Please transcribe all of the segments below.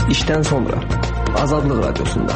İşten sonra Azadlıq Radyosunda.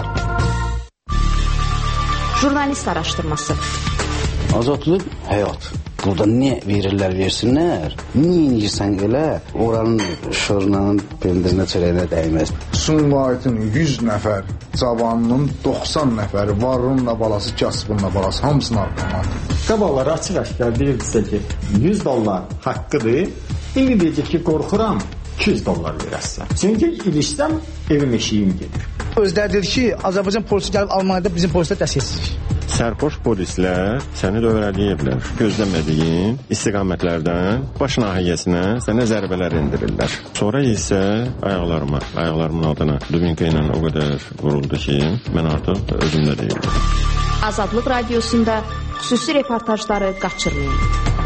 Jurnalist araşdırması. Azadlıq həyat. Burada ne verirlər versinlər, ne inirsən elə, oranın şırnanın pendirinə çörəyinə dəyməz. Sumqayıtın 100 nəfər cavanının 90 nəfəri varlığınla balası, kasbınla balası hamısını arqamadı. Qabalar açıq-aşkar deyirdisə ki, $100 haqqıdır, indi deyəcək ki, qorxuram, $200 verəsən. Çünki ilişsəm evim eşiyim gedir. Özləri deyir ki, Azərbaycan polisi gəlib Almaniyada bizim polislər dəstəkçilik. Sərxoş polislər səni dövrələyiblər. Gözləmədiyin istiqamətlərdən baş nahiyəsinə sənə zərbələr endirirlər. Sonra isə ayaqlarımın altına dubinka ilə o qədər vuruldu ki, mən artıq özümdə deyildim. Azadlıq Radiosunda xüsusi reportajları qaçırmayın.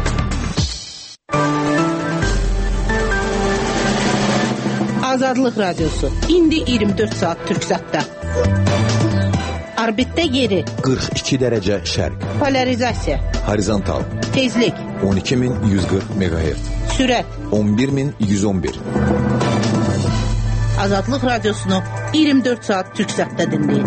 Azadlıq Radiosu. İndi 24 saat Türksatda. Orbitdə yeri 42 dərəcə şərq. Polarizasiya. Horizontal. Tezlik 12140 MHz. Sürət 11111. Azadlıq Radiosunu 24 saat Türksatda dinləyin.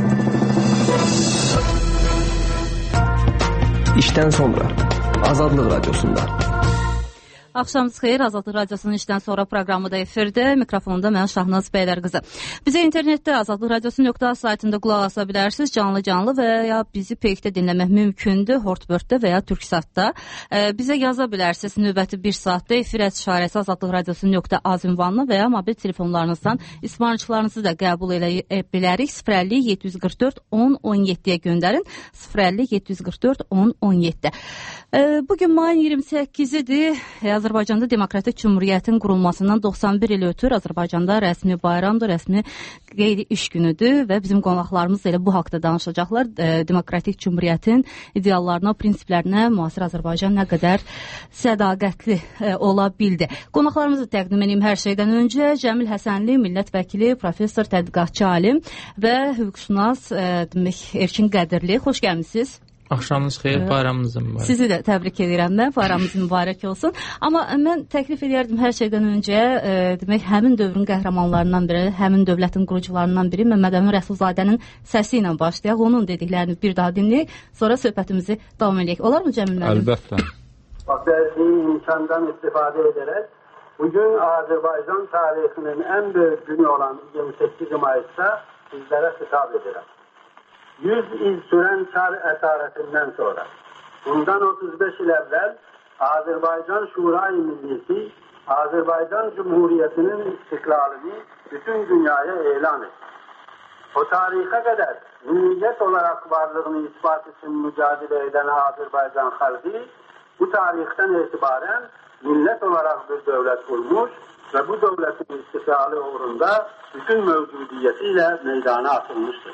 İşten sonra Azadlıq Radyosunda. Axşamınız xeyir, Azadlıq Radiosunun işdən sonra proqramı da efirdə. Mikrofonda mən Şahnaz Bəylərqızı. Bizə internetdə azadlıqradiosu.az saytında qulaq asa bilərsiniz. Canlı və ya bizi peykdə dinləmək mümkündür. Hortbörddə və ya Türksatda. Bizə yaza bilərsiniz. Növbəti 1 saatda efir işarəsi azadlıqradiosu.az ünvanına və ya mobil telefonlarınızdan ismarıcılarınızı da qəbul edə bilərik. 050-744-10-17-yə göndərin. 050-744-10-17. Bugün mayın 28-idir. Azərbaycanda Demokratik Cümhuriyyətin qurulmasından 91 il ötür. Azərbaycanda rəsmi bayramdır, rəsmi qeyri-iş günüdür və bizim qonaqlarımız elə bu haqda danışacaqlar. Demokratik Cümhuriyyətin ideallarına, prinsiplərinə müasir Azərbaycan nə qədər sədaqətli ola bildi. Qonaqlarımızı təqdim edeyim hər şeydən öncə. Cəmil Həsənli, millət vəkili, professor, tədqiqatçı alim və hüquqşünas Erkin Qədirli. Xoş gəlmisiniz. Axşamınız xeyir, bayramınız mübarək. Sizi də təbrik edirəm mən, bayramınız mübarək olsun. Amma mən təklif edərdim hər şeydən öncə, demək, həmin dövrün qəhrəmanlarından biri, həmin dövlətin qurucularından biri Məmməd Əmin Rəsulzadənin səsi ilə başlayaq, onun dediklərini bir daha dinləyək, sonra söhbətimizi davam edək. Olar mı Cəmil müəllim? Əlbəttə. Verdiği imkandan istifade ederek bugün Azerbaycan tarihinin en büyük günü olan 28 Mayıs'ta sizlere hitap ederim. 100 il süren Çar esaretinden sonra, bundan 35 yıl evvel Azerbaycan Şura-i Millisi, Azerbaycan Cumhuriyeti'nin istiklalini bütün dünyaya ilan etti. O tarihe kadar milliyet olarak varlığını ispat için mücadele eden Azerbaycan halkı, bu tarihten itibaren millet olarak bir devlet kurmuş ve bu devletin istiklali uğrunda bütün mevcudiyetiyle meydana atılmıştır.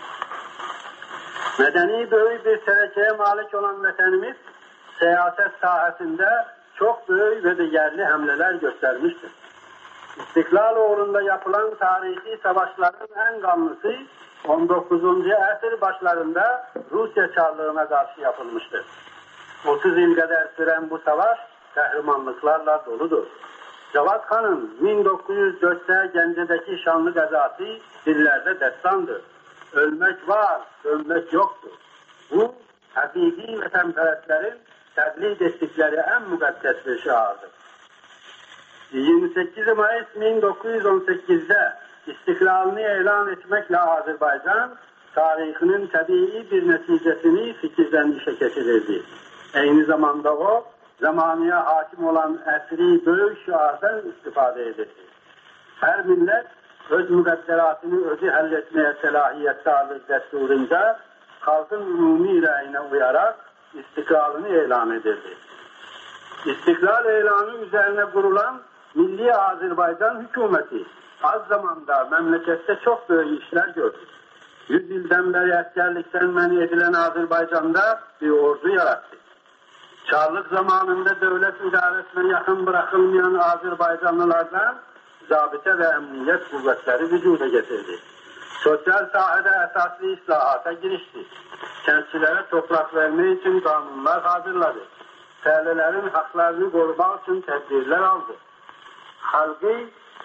Medeni büyük bir terekeye malik olan vatanımız siyaset sahasında çok büyük ve değerli hamleler göstermiştir. İstiklal uğrunda yapılan tarihi savaşların en kanlısı 19. asır başlarında Rusya Çarlığına karşı yapılmıştır. 30 yıl kadar süren bu savaş kahramanlıklarla doludur. Cevat Han'ın 1904'te Gence'deki şanlı gazası dillerde destandır. Ölmek var, ölmek yoktur. Bu, hakiki vatanperestlerin tebliğ ettikleri en mukaddes bir şiardır. 28 Mayıs 1918'de istiklalini ilan etmekle Azerbaycan, tarihinin tabii bir neticesini fikirden işe geçirirdi. Aynı zamanda o, zamanıya hakim olan esri büyük şiardan istifade edildi. Her millet, öz müqədderatını özü həll etməyə səlahiyyət sağlığı dəsturunda halkın ümumi rəyinə uyaraq istiklalını elan edirdi. İstiklal elanı üzerine kurulan Milli Azerbaycan hükümeti az zamanda məmləkətdə çok büyük işler gördü. 100 ildən beri əsgərlikdən məni edilen Azerbaycan'da bir ordu yarattı. Çarlık zamanında devlet idaresine yakın bırakılmayan Azerbaycanlılardan zabıta ve emniyet kuvvetleri vücuda getirdi. Sosyal sahada esaslı islahata girişti. Kentçilere toprak vermek için kanunlar hazırladı. Fəhlələrin haklarını korumak için tedbirler aldı. Halkı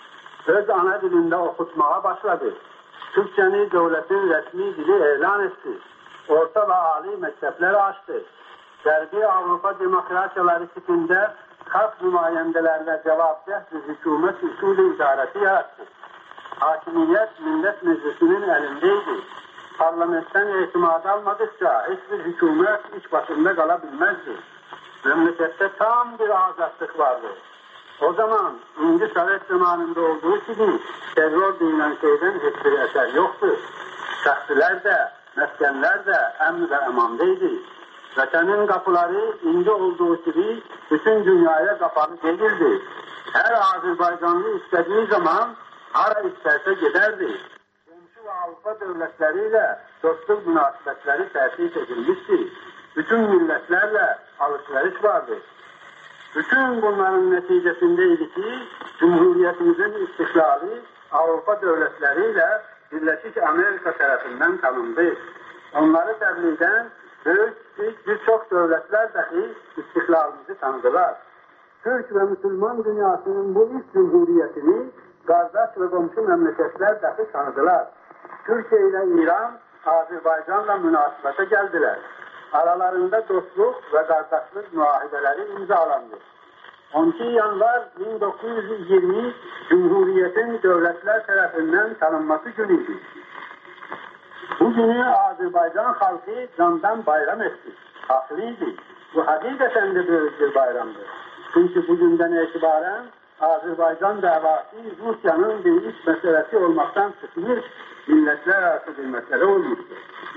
öz ana dilinde okutmaya başladı. Türkçeni devletin resmi dili elan etti. Orta ve âli mektepler açtı. Gərbi Avrupa demokrasiyaları tipinde halk nümayendelerine cevapdeh bir hükümet usulü idaresi yarattı. Hakimiyet Millet Meclisi'nin elindeydi. Parlamentten itimat almadıkça hiçbir hükümet iş başında kalabilmezdi. Memlekette tam bir azatlık vardı. O zaman İngiliz Sovet zamanında olduğu gibi terör denilen şeyden hiçbir eser yoktu. Şahsiler de, meskenler de emn ve emandaydı. Vatanın kapıları indi olduğu gibi bütün dünyaya kapalı değildi. Her Azerbaycanlı istediği zaman hara isterse giderdi. Komşu ve Avrupa devletleriyle dostluk münasebetleri tertip edilmişti. Bütün milletlerle alışveriş vardı. Bütün bunların neticesindeydi ki Cumhuriyetimizin istiklali Avrupa devletleriyle Birleşik Amerika tarafından tanındı. Onları tebliğden birçok devletler dahi istiklalimizi tanıdılar. Türk ve Müslüman dünyasının bu ilk cumhuriyetini kardeş ve komşu memleketler dahi tanıdılar. Türkiye ile İran, Azerbaycan'la münasebete geldiler. Aralarında dostluk ve kardeşlik muahideleri imzalandı. 12 Yanvar 1920 Cumhuriyetin devletler tarafından tanınması günüydü. Bu günü Azerbaycan halkı candan bayram etti. Haklıydı. Bu hakikaten de büyük bir bayramdı. Çünkü bugünden itibaren Azerbaycan davası Rusya'nın bir iç meselesi olmaktan çıkmış, milletler arası bir mesele olmuştur.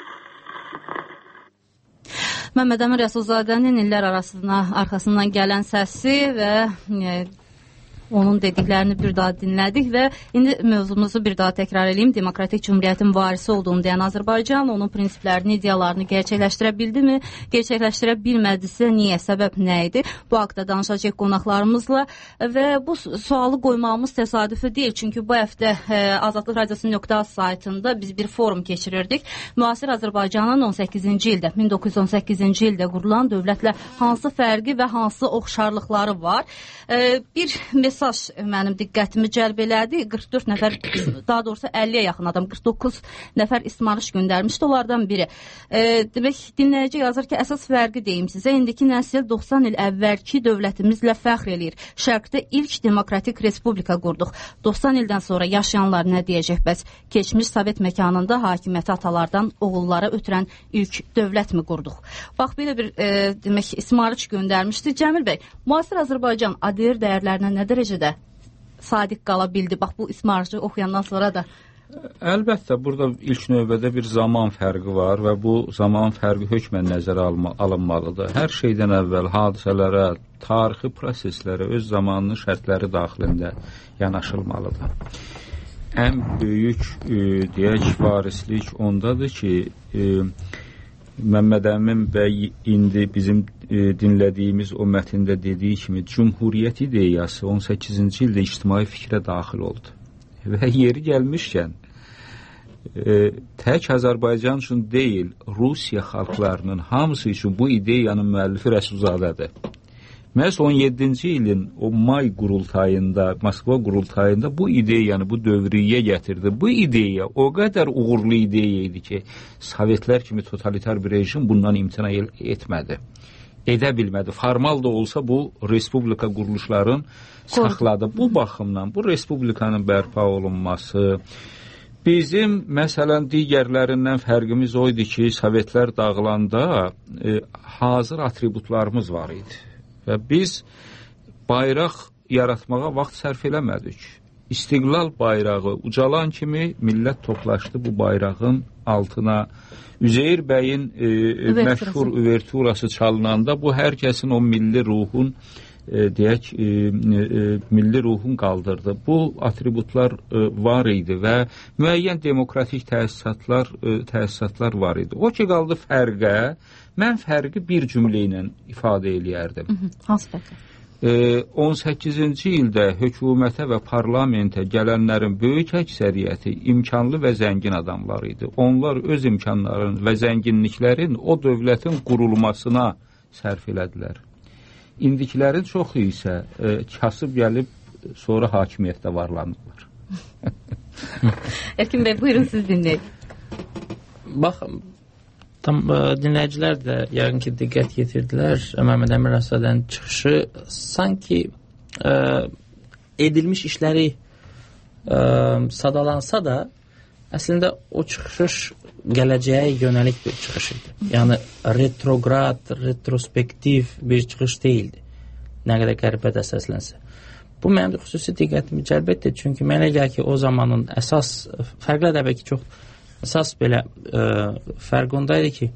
Məhəmməd Əmin Rəsulzadənin illər arxasından gələn səsi və onun dediklərini bir daha dinlədik və indi mövzumuzu bir daha təkrar edeyim. Demokratik Cumhuriyyətin varisi olduğunu deyən Azərbaycan onun prinsiplərini, ideyalarını gerçəkləşdirə bildimi? Gerçəkləşdirə bilmədisə niyə? Səbəb nə idi? Bu haqda danışacaq qonaqlarımızla və bu sualı qoymağımız təsadüfi deyil. Çünki bu həftə Azadlıq Radiosu.az saytında biz bir forum keçirirdik. Müasir Azərbaycanın 18-ci ildə, 1918-ci ildə qurulan dövlətlə hansı fərqi və hansı oxşarlıqları var? Bir mesaj mənim diqqətimi cəlb elədi. 44 nəfər, daha doğrusu 50-yə yaxın adam, 49 nəfər ismarış göndərmişdi. Onlardan biri. Demək, dinləyici yazır ki, əsas fərqi deyim sizə. İndiki nəsil 90 il əvvəlki dövlətimizlə fəxr eləyir. Şərqdə ilk demokratik respublika qurduq. 90 ildən sonra yaşayanlar nə deyəcək bəs? Keçmiş Sovet məkanında hakimiyyəti atalardan oğullara ötürən ilk dövlətmi qurduq? Bax, belə bir demək, ismarış göndərmişdi. Cəmil bəy, müasir Azərbaycan ADR dəyərlərinə nə dərəcədə sadiq qala bildi? Bax, bu ismarıcı oxuyandan sonra da. Əlbəttə, burada ilk növbədə bir zaman fərqi var və bu zaman fərqi hökmən nəzərə alınmalıdır. Hər şeydən əvvəl hadisələrə, tarixi proseslərə öz zamanının şərtləri daxilində yanaşılmalıdır. Ən böyük, deyək, varislik ondadır ki, Məhəmməd Əmin bəy indi bizim dinlədiyimiz o mətndə dediyi kimi Cumhuriyyət ideyası 18-ci ildə ictimai fikrə daxil oldu. Və yeri gəlmişkən tək Azərbaycan üçün deyil, Rusiya xalqlarının hamısı üçün bu ideyanın müəllifi Rəsulzadədir. Məhz 17-ci ilin o may qurultayında, Moskva qurultayında bu ideyanı, bu dövriyyə gətirdi. Bu ideya o qədər uğurlu ideya idi ki, Sovetlər kimi totalitar bir rejim bundan imtina etmədi. Edə bilmədi. Formal da olsa bu respublika quruluşların saxladı. Bu baxımdan bu respublikanın bərpa olunması, bizim məsələn digərlərindən fərqimiz o idi ki, Sovetlər dağılanda hazır atributlarımız var idi. Və biz bayraq yaratmağa vaxt sərf eləmədik. İstiqlal bayrağı ucalan kimi millət toplaşdı bu bayrağın altına. Üzeyir bəyin məşhur üverturası çalınanda bu hər kəsin o milli ruhun deyək, milli ruhun qaldırdı. Bu atributlar var idi və müəyyən demokratik təsisatlar var idi. O ki, qaldı fərqə, mən fərqi bir cümlə ilə ifadə eləyərdim. Hansı fərqi? 18-ci ildə hökumətə və parlamentə gələnlərin böyük əksəriyyəti imkanlı və zəngin adamlar idi. Onlar öz imkanların və zənginliklərin o dövlətin qurulmasına sərf elədilər. İndikilərin çoxu isə kasıb gəlib sonra hakimiyyətdə varlanırlar. Erkin Bey, buyurun siz dinləyin. Bax, dinləyicilər də yəqin ki, diqqət yetirdilər. Məhəmməd Əmin Rəsadənin çıxışı sanki edilmiş işləri sadalansa da, əslində o çıxış gələcəyə yönəlik bir çıxış idi. Yəni, retrograd, retrospektiv bir çıxış deyildi. Nə qədər qəribə də səslənsə. Bu, mənim xüsusi diqqətimi cəlb etdi. Çünki mənə gəlir ki, o zamanın əsas, fərqlə də ki, çox əsas belə fərq ondaydı ki,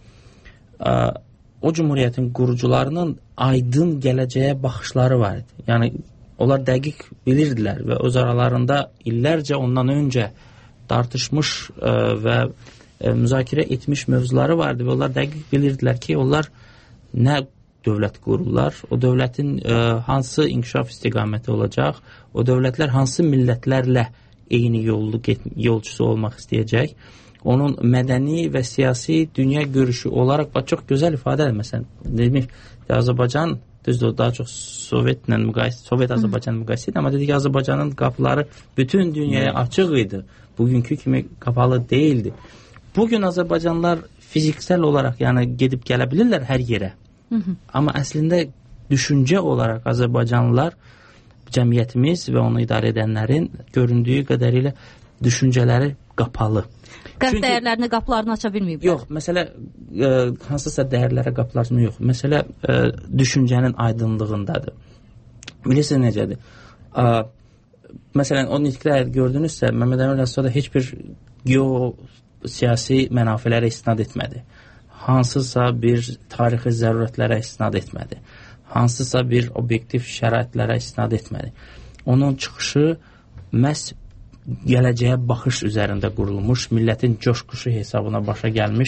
o cümhuriyyətin qurucularının aydın gələcəyə baxışları var idi. Yəni, onlar dəqiq bilirdilər və öz aralarında illərcə ondan öncə tartışmış və müzakirə etmiş mövzuları vardı və onlar dəqiq bilirdilər ki, onlar nə dövlət qururlar, o dövlətin hansı inkişaf istiqaməti olacaq, o dövlətlər hansı millətlərlə eyni yolcusu olmaq istəyəcək, onun mədəni və siyasi dünya görüşü olaraq çox gözəl ifadə edir. Məsələn, demək, Azərbaycan, düzdür, daha çox Sovet Azərbaycan müqayisə idi, amma dedik ki, Azərbaycanın qapıları bütün dünyaya açıq idi. Bugünkü kimi qapalı deyildi. Bugün Azərbaycanlılar fiziksel olaraq, yəni gedib gələ bilirlər hər yerə. Amma əslində düşüncə olaraq Azərbaycanlılar, cəmiyyətimiz və onu idarə edənlərin göründüyü qədərilə düşüncələri qapalı. Qərb dəyərlərini, qapılarını aça bilməyiblər. Yox, məsələ hansısa dəyərlərə qapılarını yox. Məsələ düşüncənin aydınlığındadır. Bilirsiniz necədir? Məsələn, o nitqlər gördünüzsə, Məhəmməd Əmin Rəsada heç bir siyasi mənafilərə istinad etmədi. Hansısa bir tarixi zərurətlərə istinad etmədi. Hansısa bir obyektiv şəraitlərə istinad etmədi. Onun çıxışı məhz gələcəyə baxış üzərində qurulmuş, millətin coşquşu hesabına başa gəlmiş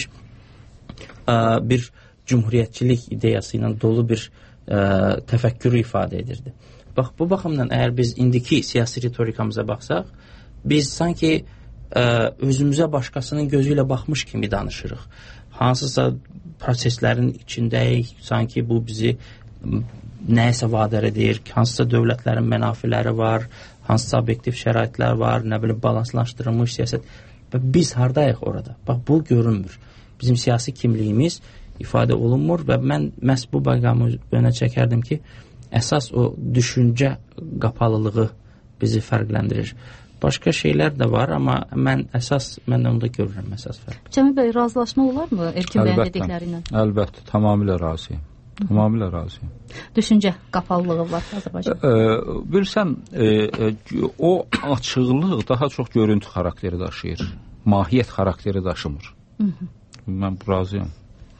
bir cümhuriyyətçilik ideyası ilə dolu bir təfəkkürü ifadə edirdi. Bax, bu baxımdan əgər biz indiki siyasi ritorikamıza baxsaq, biz sanki özümüzə başqasının gözü ilə baxmış kimi danışırıq. Hansısa proseslərin içindəyik, sanki bu bizi nəyəsə vadar edir, hansısa dövlətlərin mənafiləri var, hansısa obyektiv şəraitlər var, nə bilim, balanslaşdırılmış siyasət. Və biz hardayıq orada? Bax, bu görünmür. Bizim siyasi kimliyimiz ifadə olunmur və mən məhz bu bəqamı önə çəkərdim ki, əsas o düşüncə qapalılığı bizi fərqləndirir. Başqa şeylər də var, amma mən onda görürəm əsas fərq. Cəmil bəy, razılaşma olarmı Erkin bəyin dediklərindən? Əlbəttə, tamamilə razıyım. Tamamilə razıyım. Düşüncə qapalılığı var Azərbaycanda. Bilirsən, o açıqlıq daha çox görüntü xarakteri daşıyır. Mahiyyət xarakteri daşımır. Mən razıyam.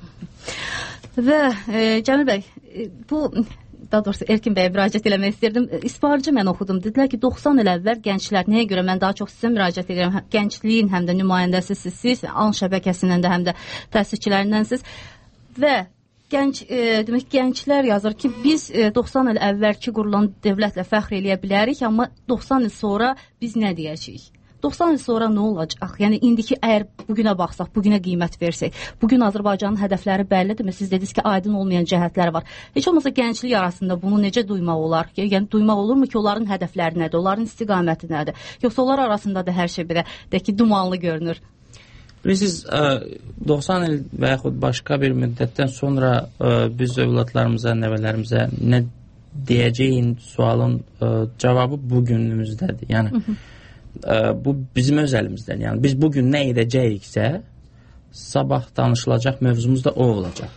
Və Cəmil bəy, bu daha doğrusu Erkin bəyə müraciət eləmək istəyirdim. İsparcı mən oxudum. Dedilər ki, 90 il əvvəl gənclər, nəyə görə mən daha çox sizə müraciət edirəm, gəncliyin həm də nümayəndəsiz siz, AN şəbəkəsindən də həm də təsisçilərindənsiz və demək gənclər yazır ki, biz 90 il əvvəlki qurulan dövlətlə fəxr eləyə bilərik, amma 90 il sonra biz nə deyəcəyik? 90 il sonra nə olacaq? Yəni, indiki əgər bugünə baxsaq, bugünə qiymət versək, bugün Azərbaycanın hədəfləri bəllidirmi? Siz dediniz ki, aydın olmayan cəhətlər var. Heç olmasa gənclik arasında bunu necə duymaq olar? Yəni, duymaq olurmu ki, onların hədəfləri nədir, onların istiqaməti nədir? Yoxsa onlar arasında da hər şey belə, deyək ki, dumanlı görünür. Bilirsiniz, 90 il və yaxud başqa bir müddətdən sonra biz övladlarımıza, nəvələrimizə nə deyəcəyin sualın cavabı bugünümüzdədir. Yəni, bu bizim öz əlimizdən. Yəni, biz bugün nə edəcəyiksə, sabah danışılacaq mövzumuz da o olacaq.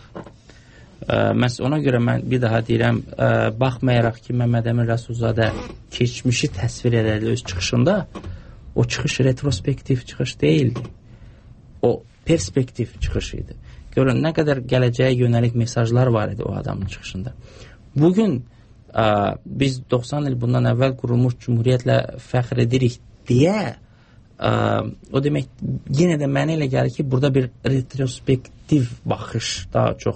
Ona görə mən bir daha deyirəm, baxmayaraq ki, Məhəmməd Əmin Rəsulzadə keçmişi təsvir edərdi öz çıxışında, o çıxış retrospektiv çıxış deyildi. O perspektiv çıxış idi. Görün, nə qədər gələcəyə yönəlik mesajlar var idi o adamın çıxışında. Bugün biz 90 il bundan əvvəl qurulmuş cümhuriyyətlə fəxr edirik deyə, o demək, yenə də mənə elə gəlir ki, burada bir retrospektiv baxış daha çox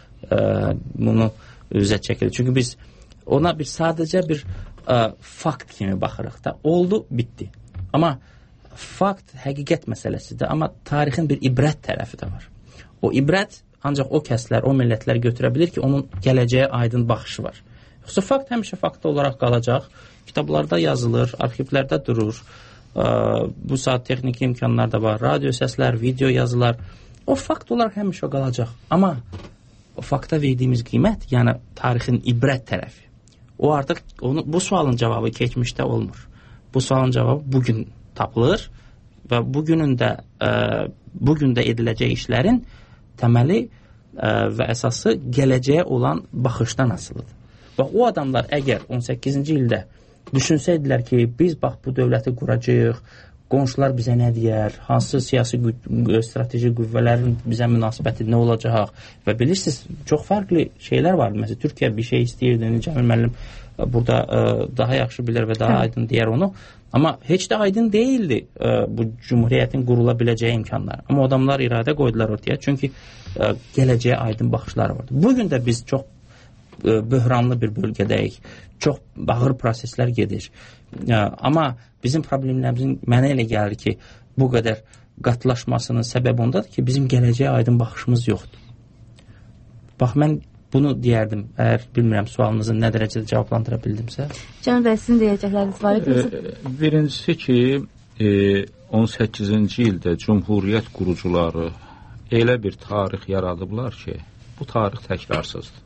bunu üzə çəkilir. Çünki biz ona sadəcə bir fakt kimi baxırıq da. Oldu, bitdi. Amma fakt həqiqət məsələsidir, amma tarixin bir ibrət tərəfi də var. O ibrət ancaq o kəslər, o millətlər götürə bilir ki, onun gələcəyə aydın baxışı var. Yoxsa fakt həmişə fakt olaraq qalacaq, kitablarda yazılır, arxivlərdə durur, Bu saat texniki imkanlar da var. Radio səslər, video yazılar. O fakt olaraq həmişə qalacaq. Amma o fakta verdiyimiz qiymət, yəni tarixin ibrət tərəfi. O artıq bu sualın cavabı keçmişdə olmur. Bu sualın cavabı bugün tapılır və bugün də ediləcək işlərin təməli və əsası gələcəyə olan baxışdan asılıdır. Bax, o adamlar əgər 18-ci ildə düşünsəydilər ki, biz bax bu dövləti quracağıq, qonşular bizə nə deyər, hansı siyasi strateji qüvvələrin bizə münasibəti nə olacaq və bilirsiniz, çox fərqli şeylər var. Məsələn, Türkiyə bir şey istəyirdi, Cəmil müəllim burada daha yaxşı bilir və daha aydın deyər onu. Amma heç də aydın deyildi bu cümhuriyyətin qurula biləcəyi imkanlar. Amma adamlar iradə qoydular ortaya, çünki gələcəyə aydın baxışları vardı. Bugün də biz çox böhranlı bir bölgədəyik, çox ağır proseslər gedir. Amma bizim problemlərimizin mənə elə gəlir ki, bu qədər qatlaşmasının səbəbi ondadır ki, bizim gələcəyə aydın baxışımız yoxdur. Bax, mən bunu deyərdim, əgər bilmirəm sualınızı nə dərəcədə cavablandıra bildimsə. Cəmil bəy, sizin deyəcəkləriniz var idi. Birincisi ki, 18-ci ildə Cümhuriyyət qurucuları elə bir tarix yaradıblar ki, bu tarix təkrarsızdır.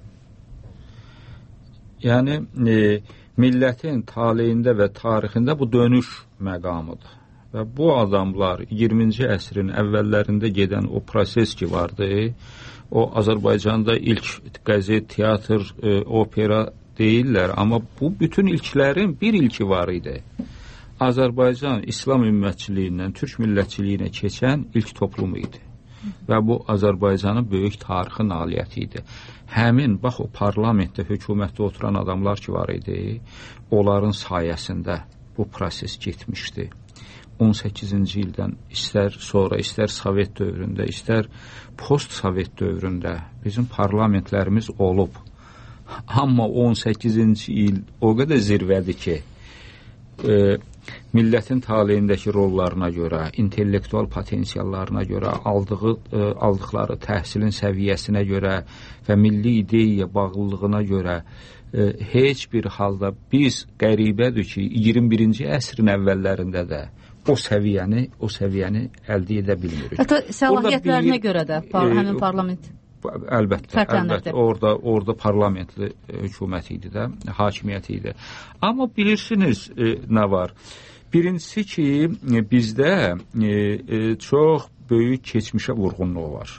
Yəni, millətin taleyində və tarixində bu dönüş məqamıdır. Və bu adamlar 20-ci əsrin əvvəllərində gedən o proses ki vardı, o Azərbaycanda ilk qəzet, teatr, opera deyirlər, amma bu bütün ilklərin bir ilki var idi. Azərbaycan İslam ümmətçiliyindən Türk millətçiliyinə keçən ilk toplum idi. Və bu Azərbaycanın böyük tarixi nailiyyəti idi. Həmin, bax, o parlamentdə, hökumətdə oturan adamlar ki var idi, onların sayəsində bu proses getmişdi. 18-ci ildən istər sonra, istər Sovet dövründə, istər post-Sovet dövründə bizim parlamentlərimiz olub. Amma 18-ci il o qədər zirvədir ki, millətin taleyindəki rollarına görə, intellektual potensiallarına görə, aldıqları təhsilin səviyyəsinə görə və milli ideyaya bağlılığına görə heç bir halda biz qəribədir ki, 21-ci əsrin əvvəllərində də o səviyyəni əldə edə bilmirik. Hətta səlahiyyətlərinə görə də həmin parlament əlbəttə, orada parlamentli hökumət idi də, hakimiyyət idi. Amma bilirsiniz nə var? Birincisi ki, bizdə çox böyük keçmişə vurğunluq var.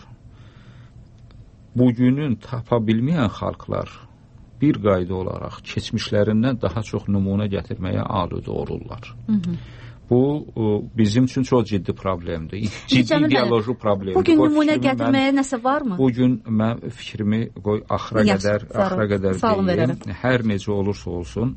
Bugünün tapa bilməyən xalqlar bir qayda olaraq keçmişlərindən daha çox nümunə gətirməyə aludə olurlar. Bu bizim üçün çox ciddi problemdir. Ciddi ideoloji problemdir. Bugün nümunə gətirməyə nəsə varmı? Bugün mən fikrimi qoy axıra qədər deyim. Hər necə olursa olsun,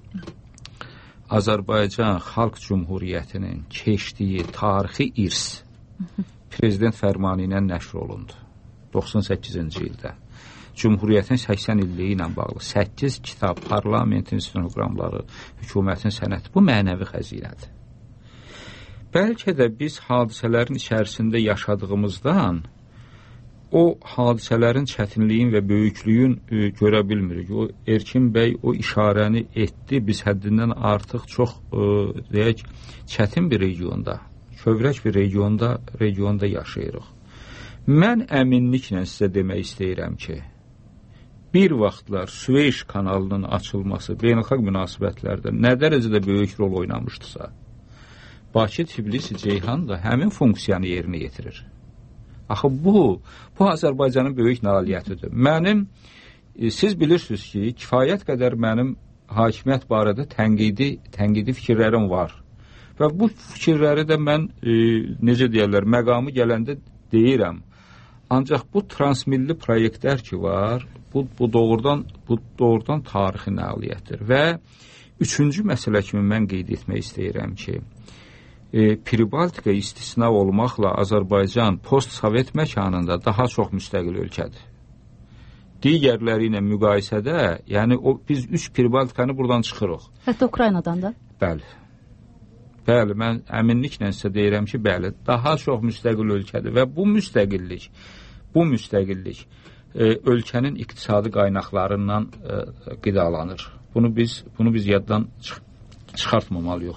Azərbaycan Xalq Cümhuriyyətinin keçdiyi tarixi irs prezident fərmanı ilə nəşr olundu 98-ci ildə. Cümhuriyyətin 80 illiyi ilə bağlı 8 kitab, parlamentin stenoqramları, hökumətin sənəti, bu mənəvi xəzinədir. Bəlkə də biz hadisələrin içərisində yaşadığımızdan o hadisələrin çətinliyin və böyüklüyün görə bilmirik. O Erkin bəy o işarəni etdi. Biz həddindən artıq çox deyək, çətin bir regionda, kövrək bir regionda yaşayırıq. Mən əminliklə sizə demək istəyirəm ki, bir vaxtlar Süveyş kanalının açılması beynəlxalq münasibətlərdə nə dərəcədə böyük rol oynamışdısa, Bakı, Tbilisi, Ceyhan da həmin funksiyanı yerinə yetirir. Axı bu Azərbaycanın böyük nailiyyətidir. Siz bilirsiniz ki, kifayət qədər mənim hakimiyyət barədə tənqidi fikirlərim var. Və bu fikirləri də mən, necə deyərlər, məqamı gələndə deyirəm. Ancaq bu transmilli proyektlər ki var, bu doğrudan tarixi nailiyyətdir. Və üçüncü məsələ kimi mən qeyd etmək istəyirəm ki, Pribaltika istisna olmaqla Azərbaycan post-Sovet məkanında daha çox müstəqil ölkədir. Digərləri ilə müqayisədə, yəni biz 3 Pribaltikanı buradan çıxırıq. Hətta Ukraynadan da? Bəli, mən əminliklə sizə deyirəm ki, bəli, daha çox müstəqil ölkədir və bu müstəqillik ölkənin iqtisadi qaynaqlarından qidalanır. Bunu biz yaddan çıxartmamalıyıq.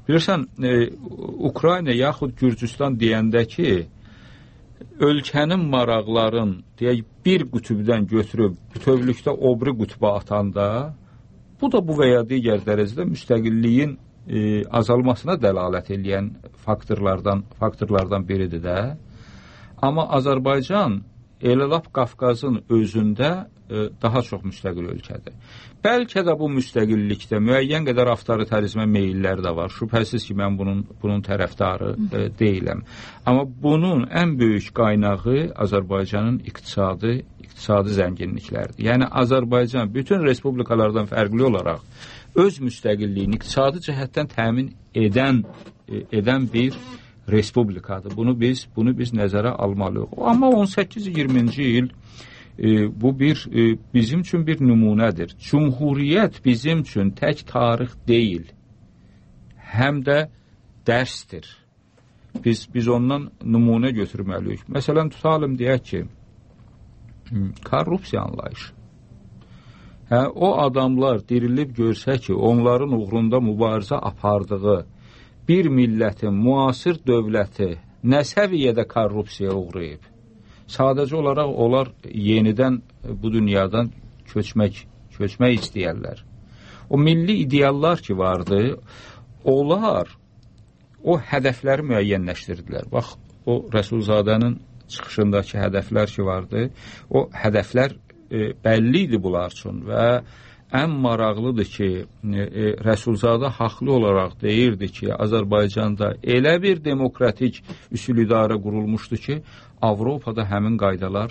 Bilirsən, Ukrayna yaxud Gürcüstan deyəndə ki, ölkənin maraqların deyək, bir qütubdan götürüb bütövlükdə o biri qütuba atanda, bu da bu və ya digər dərəcədə müstəqilliyin azalmasına dəlalət edən faktorlardan biridir də. Amma Azərbaycan elə lap Qafqazın özündə daha çox müstəqil ölkədir. Bəlkə də bu müstəqillikdə müəyyən qədər avtoritarizmə meyllər də var. Şübhəsiz ki, mən bunun tərəfdarı deyiləm. Amma bunun ən böyük qaynağı Azərbaycanın iqtisadi zənginliklərdir. Yəni Azərbaycan bütün respublikalardan fərqli olaraq öz müstəqilliyini iqtisadi cəhətdən təmin edən bir respublikadır. Bunu biz nəzərə almalıyıq. Amma 18-20-ci il bu bizim üçün bir nümunədir. Cumhuriyyət bizim üçün tək tarix deyil, həm də dərsdir. Biz ondan nümunə götürməliyik. Məsələn, tutalım deyək ki, korrupsiya anlayışı. O adamlar dirilib görsə ki, onların uğrunda mübarizə apardığı bir millətin müasir dövləti nə səviyyədə korrupsiyaya uğrayıb? Sadəcə olaraq onlar yenidən bu dünyadan köçmək istəyərlər. O milli ideallar ki vardı, onlar o hədəfləri müəyyənləşdirdilər. Bax, o Rəsulzadənin çıxışındakı hədəflər ki vardı, o hədəflər bəlli idi bunlar üçün və ən maraqlıdır ki, Rəsulzadə haqlı olaraq deyirdi ki, Azərbaycanda elə bir demokratik üsul idarə qurulmuşdu ki, Avropada həmin qaydalar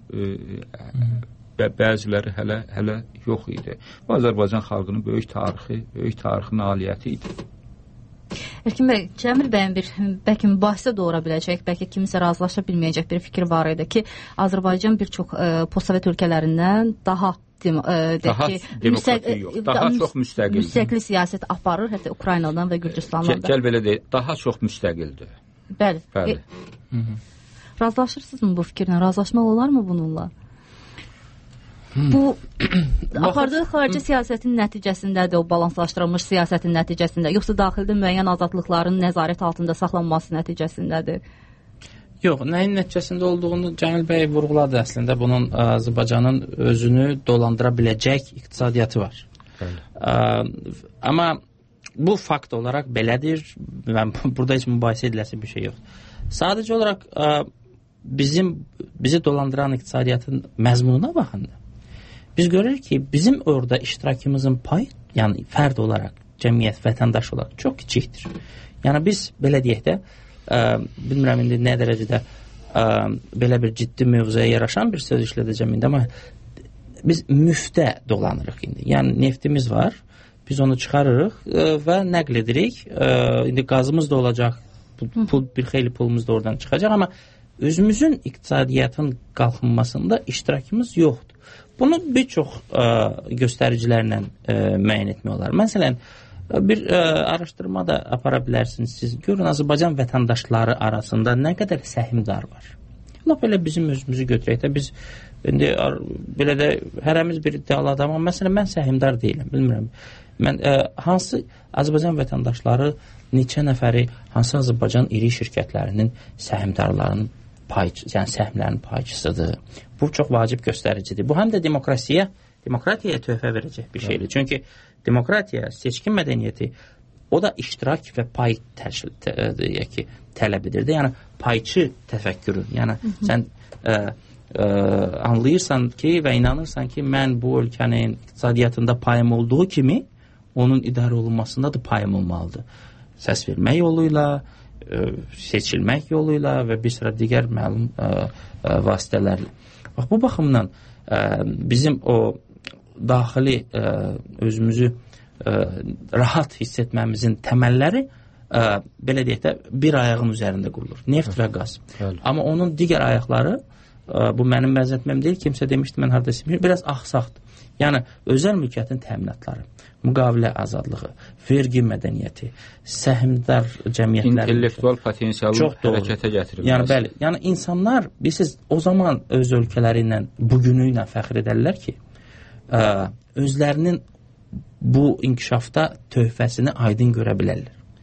bəziləri hələ yox idi. Bu Azərbaycan xalqının böyük tarixi nailiyyəti idi. Erkin bəy, Cəmil bəyin bəlkə mübahisə doğura biləcək, bəlkə kimisə razılaşa bilməyəcək bir fikir var idi ki, Azərbaycan bir çox postsovet ölkələrindən daha demokratik yox, daha çox müstəqildir. Müstəqil siyasət aparır, hətta Ukraynadan və Gürcüstandan da. Gəl belə deyək, daha çox müstəqildir. Bəli. Razılaşırsınızmı bu fikirlə? Razılaşmaq olar mı bununla? Bu apardığı xarici siyasətin nəticəsindədir, o balanslaşdırılmış siyasətin nəticəsində, yoxsa daxildə müəyyən azadlıqların nəzarət altında saxlanması nəticəsindədir? Yox, nəyin nəticəsində olduğunu Cəmil bəy vurğuladı əslində. Bunun Azərbaycanın özünü dolandıra biləcək iqtisadiyyatı var. Amma bu fakt olaraq belədir. Burada heç mübahisə ediləsi bir şey yox. Sadəcə olaraq bizi dolandıran iqtisadiyyatın məzmununa baxanda biz görürük ki, bizim orada iştirakımızın payı, yəni fərd olaraq, cəmiyyət, vətəndaş olaraq çox kiçikdir. Yəni biz belə deyək də, bilmirəm indi nə dərəcədə belə bir ciddi mövzuya yaraşan bir söz işlədəcəm indi, amma biz müftə dolanırıq indi. Yəni neftimiz var, biz onu çıxarırıq və nəql edirik. İndi qazımız da olacaq, bir xeyli pulumuz da oradan çıxacaq, amma özümüzün iqtisadiyyatın qalxınmasında iştirakımız yoxdur. Bunu bir çox göstəricilərlə müəyyən etmək olar. Məsələn, bir araşdırma da apara bilərsiniz siz. Görün, Azərbaycan vətəndaşları arasında nə qədər səhmdar var. Lap elə bizim özümüzü götürək də, biz indi belə də hərəmiz bir iddialı adam, amma məsələn, mən səhmdar deyiləm, bilmirəm. Mən hansı Azərbaycan vətəndaşları, neçə nəfəri hansı Azərbaycan iri şirkətlərinin səhmdarlarının yəni səhmlərinin payçısıdır. Bu çox vacib göstəricidir. Bu həm də demokratiyaya töhfə verəcək bir şeydir. Çünki demokratiya, seçkin mədəniyyəti, o da iştirak və pay tələb edir. Yəni payçı təfəkkürü. Yəni sən anlayırsan ki və inanırsan ki, mən bu ölkənin iqtisadiyyatında payım olduğu kimi onun idarə olunmasında da payım olmalıdır. Səs vermək yoluyla, seçilmək yoluyla və bir sıra digər məlum vasitələrlə. Bax, bu baxımdan bizim o daxili özümüzü rahat hiss etməmizin təməlləri belə deyək də bir ayağın üzərində qurulur. Neft və qaz. Amma onun digər ayaqları, bu mənim məzətməm deyil, kimsə demişdi, mən haradasa biraz axsaqdır. Yəni, özəl mülkiyyətin təminatları, müqavilə azadlığı, vergi mədəniyyəti, səhmdar cəmiyyətləri, intellektual potensialı hərəkətə gətirir. Yəni, bəli, yəni insanlar, bilirsiniz, o zaman öz ölkələri ilə, bugünü ilə fəxr edərlər ki, özlərinin bu inkişafda töhfəsini aydın görə bilərlər.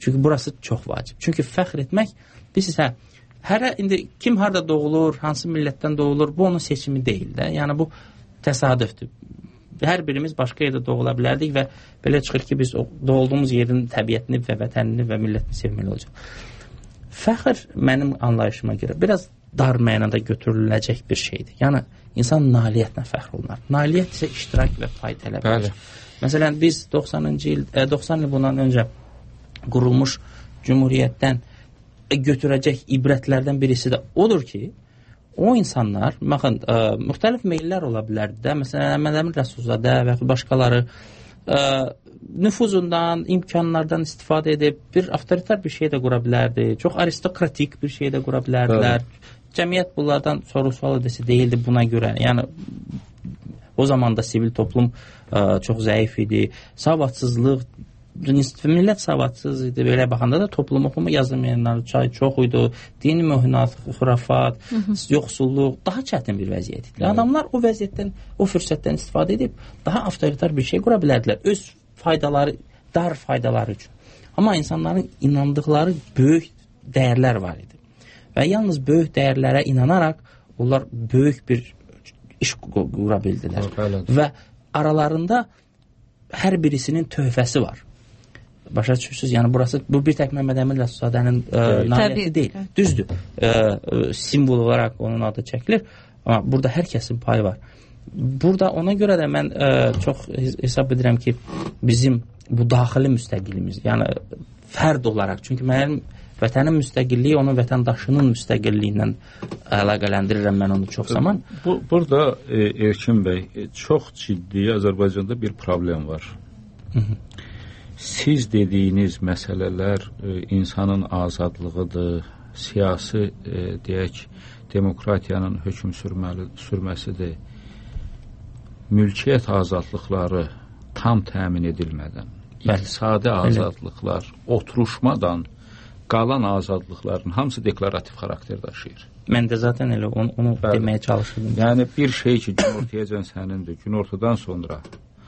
Çünki burası çox vacib. Çünki fəxr etmək, bilirsiz, indi kim harada doğulur, hansı millətdən doğulur, bu onun seçimi deyil də. Yəni bu təsadüfdür. Hər birimiz başqa yerdə doğula bilərdik və belə çıxır ki, biz doğulduğumuz yerin təbiətini və vətənini və millətini sevməli olacaq. Fəxr mənim anlayışıma görə biraz dar mənada götürüləcək bir şeydir. Yəni insan nailiyyətlə fəxr olunar. Nailiyyət isə iştirak və pay tələb edir. Məsələn, biz 90 il bundan öncə qurulmuş Cümhuriyyətdən götürəcək ibrətlərdən birisi də odur ki, o insanlar, baxın, müxtəlif meyllər ola bilərdi də, məsələn, Əhməd Əmin Rəsulzadə və başqaları nüfuzundan, imkanlardan istifadə edib bir avtoritar bir şey də qura bilərdi, çox aristokratik bir şey də qura bilərdilər. Cəmiyyət bunlardan soru-sual edəsi deyildi buna görə. Yəni, o zaman da sivil toplum çox zəif idi, savadsızlıq, millət savadsız idi, belə baxanda da toplum oxuma yazılmayanlar çox idi, dini möhnat, xurafat, yoxsulluq, daha çətin bir vəziyyət idi. Adamlar o vəziyyətdən, o fürsətdən istifadə edib daha avtoritar bir şey qura bilərdilər, öz faydaları, dar faydaları üçün. Amma insanların inandıqları böyük dəyərlər var idi. Və yalnız böyük dəyərlərə inanaraq onlar böyük bir iş qura bildilər. Və aralarında hər birisinin töhfəsi var. Başa düşürsünüz, yəni burası, bu bir tək Məhəmməd Əmin Rəsulzadənin nailiyyəti deyil. Düzdür, simvol olaraq onun adı çəkilir, amma burada hər kəsin payı var. Burada ona görə də mən çox hesab edirəm ki, bizim bu daxili müstəqilliyimiz, yəni fərd olaraq, çünki mənim vətənin müstəqilliyi onun vətəndaşının müstəqilliyindən əlaqələndirirəm mən onu çox zaman. Burada Erkin bəy, çox ciddi Azərbaycanda bir problem var. Siz dediyiniz məsələlər insanın azadlığıdır, siyasi, deyək, demokratiyanın hökm sürməsidir. Mülkiyyət azadlıqları tam təmin edilmədən, iqtisadi azadlıqlar oturuşmadan qalan azadlıqların hamısı deklarativ xarakter daşıyır. Mən də zaten elə onu deməyə çalışırdım. Yəni bir şey ki, günortayacan sənindir, günortadan sonra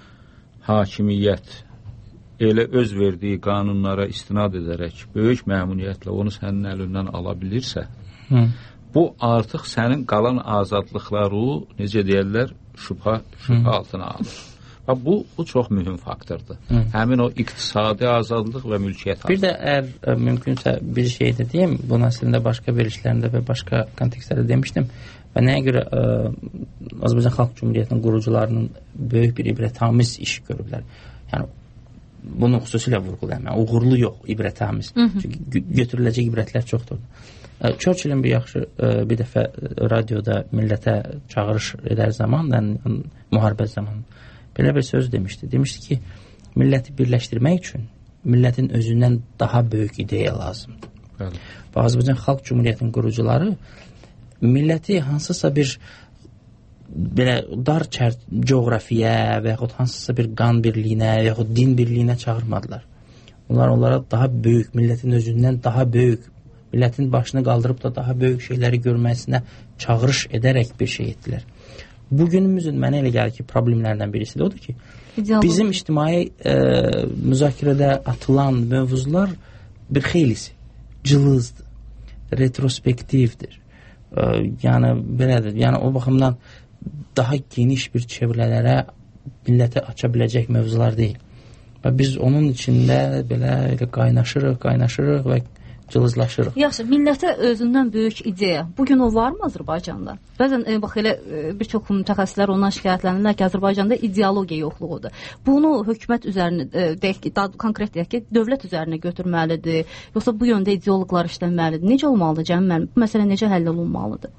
hakimiyyət elə öz verdiyi qanunlara istinad edərək böyük məmnuniyyətlə onu sənin əlindən ala bilirsə, bu artıq sənin qalan azadlıqları, necə deyərlər, şübhə altına alır. Bu çox mühüm faktordur. Həmin o iqtisadi azadlıq və mülkiyyət azadlıq. Bir də əgər mümkünsə bir şey də deyim, bunu əslində başqa verilişlərində və başqa kontekstlərdə demişdim və nəyə görə Azərbaycan Xalq Cümhuriyyətinin qurucularının böyük bir ibrətamiz iş görüblər. Yəni, bunu xüsusilə vurğulayım. Uğurlu yox, ibrətamiz. Çünki götürüləcək ibrətlər çoxdur. Churchillin bir dəfə radioda millətə çağırış edər zaman, müharibə zamanı belə bir söz demişdi. Demişdi ki, milləti birləşdirmək üçün millətin özündən daha böyük ideya lazımdır. Və Azərbaycan Xalq Cümhuriyyətinin qurucuları milləti hansısa bir belə dar coğrafiyə və yaxud hansısa bir qan birliyinə və yaxud din birliyinə çağırmadılar. Onlar onlara daha böyük, millətin özündən daha böyük, millətin başını qaldırıb da daha böyük şeyləri görməsinə çağırış edərək bir şey etdilər. Bugünümüzün mənə elə gəlir ki, problemlərdən birisi də odur ki, bizim ictimai müzakirədə atılan mövzular bir xeylisi cılızdır, retrospektivdir. Yəni, belədir. Yəni, o baxımdan daha geniş bir çevrələrə milləti aça biləcək mövzular deyil. Və biz onun içində belə qaynaşırıq və cılızlaşırıq. Yaxşı, millətə özündən böyük ideya. Bugün o var mı Azərbaycanda? Bəzən bax elə bir çox mütəxəssislər ondan şikayətlənirlər ki, Azərbaycanda ideologiya yoxluğudur. Bunu hökumət üzərinə, deyək ki, daha konkret deyək ki, dövlət üzərinə götürməlidir, yoxsa bu yöndə ideoloqlar işlənməlidir. Necə olmalıdır Cəmil müəllim? Bu məsələ necə həll olunmalıdır?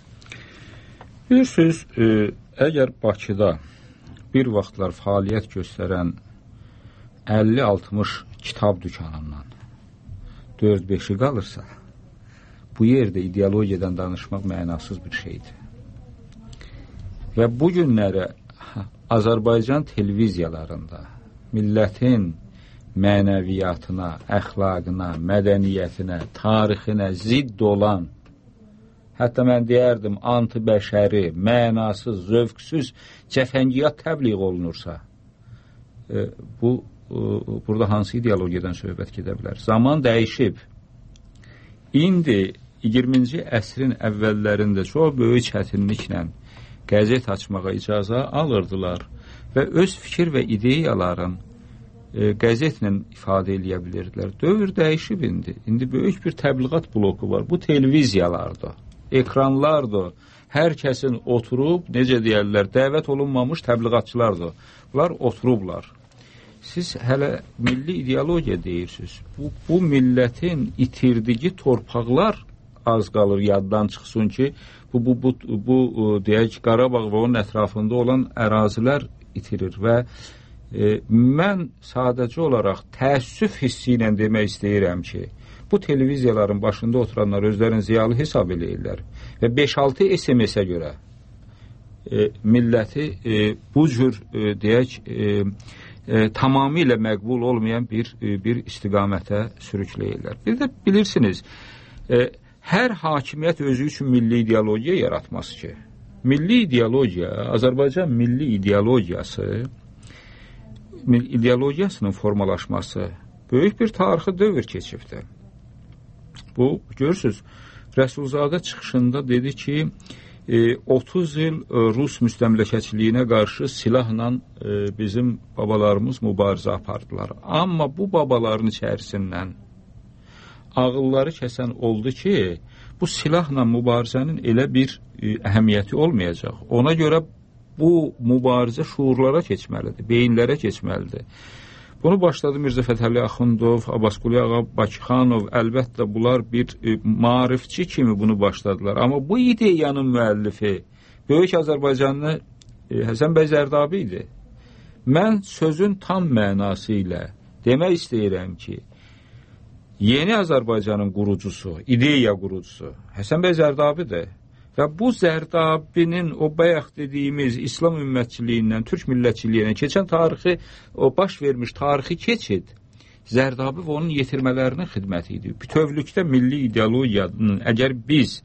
Bilirsiniz, əgər Bakıda bir vaxtlar fəaliyyət göstərən 50-60 kitab dükanından 4-5-i qalırsa, bu yerdə ideologiyadan danışmaq mənasız bir şeydir. Və bu günləri Azərbaycan televiziyalarında millətin mənəviyyatına, əxlaqına, mədəniyyətinə, tarixinə zidd olan, hətta mən deyərdim, antibəşəri, mənasız, zövqsüz cəfəngiyyat təbliğ olunursa, bu burada hansı ideologiyadan söhbət gedə bilər? Zaman dəyişib. İndi 20-ci əsrin əvvəllərində çox böyük çətinliklə qəzet açmağa icazə alırdılar və öz fikir və ideyaların qəzetlə ifadə eləyə bilirdilər. Dövr dəyişib indi. İndi böyük bir təbliğat bloku var. Bu televiziyalardır, ekranlardır. Hər kəsin oturub, necə deyərlər, dəvət olunmamış təbliğatçılardır. Bunlar oturublar. Siz hələ milli ideologiya deyirsiniz. Bu millətin itirdiyi torpaqlar az qalır yaddan çıxsın ki, bu deyək Qarabağ və onun ətrafında olan ərazilər itirir və mən sadəcə olaraq təəssüf hissi ilə demək istəyirəm ki, bu televiziyaların başında oturanlar özlərini ziyalı hesab eləyirlər və 5-6 SMS-ə görə milləti bu cür deyək tamamilə məqbul olmayan bir istiqamətə sürükləyirlər. Bir də bilirsiniz, hər hakimiyyət özü üçün milli ideologiya yaratmaz ki. Milli ideologiya, Azərbaycan milli ideologiyasının formalaşması böyük bir tarixi dövr keçibdir. Bu, görürsünüz, Rəsulzadə çıxışında dedi ki, 30 il Rus müstəmləkəçiliyinə qarşı silahla bizim babalarımız mübarizə apardılar. Amma bu babaların içərisindən ağılları kəsən oldu ki, bu silahla mübarizənin elə bir əhəmiyyəti olmayacaq. Ona görə bu mübarizə şuurlara keçməlidir, beyinlərə keçməlidir. Bunu başladı Mirzə Fətəli Axundov, Abbasqulu Ağa Bakıxanov, əlbəttə bunlar bir maarifçi kimi bunu başladılar. Amma bu ideyanın müəllifi Böyük Azərbaycanlı Həsən bəy Zərdabi idi. Mən sözün tam mənası ilə demək istəyirəm ki, yeni Azərbaycanın qurucusu, ideya qurucusu Həsən bəy Zərdabidir. Və bu Zərdabinin o bayaq dediyimiz İslam ümmətçiliyindən Türk millətçiliyinə keçən tarixi, o baş vermiş tarixi keçid Zərdabi və onun yetirmələrinin xidməti idi. Bütövlükdə milli ideologiyanın əgər biz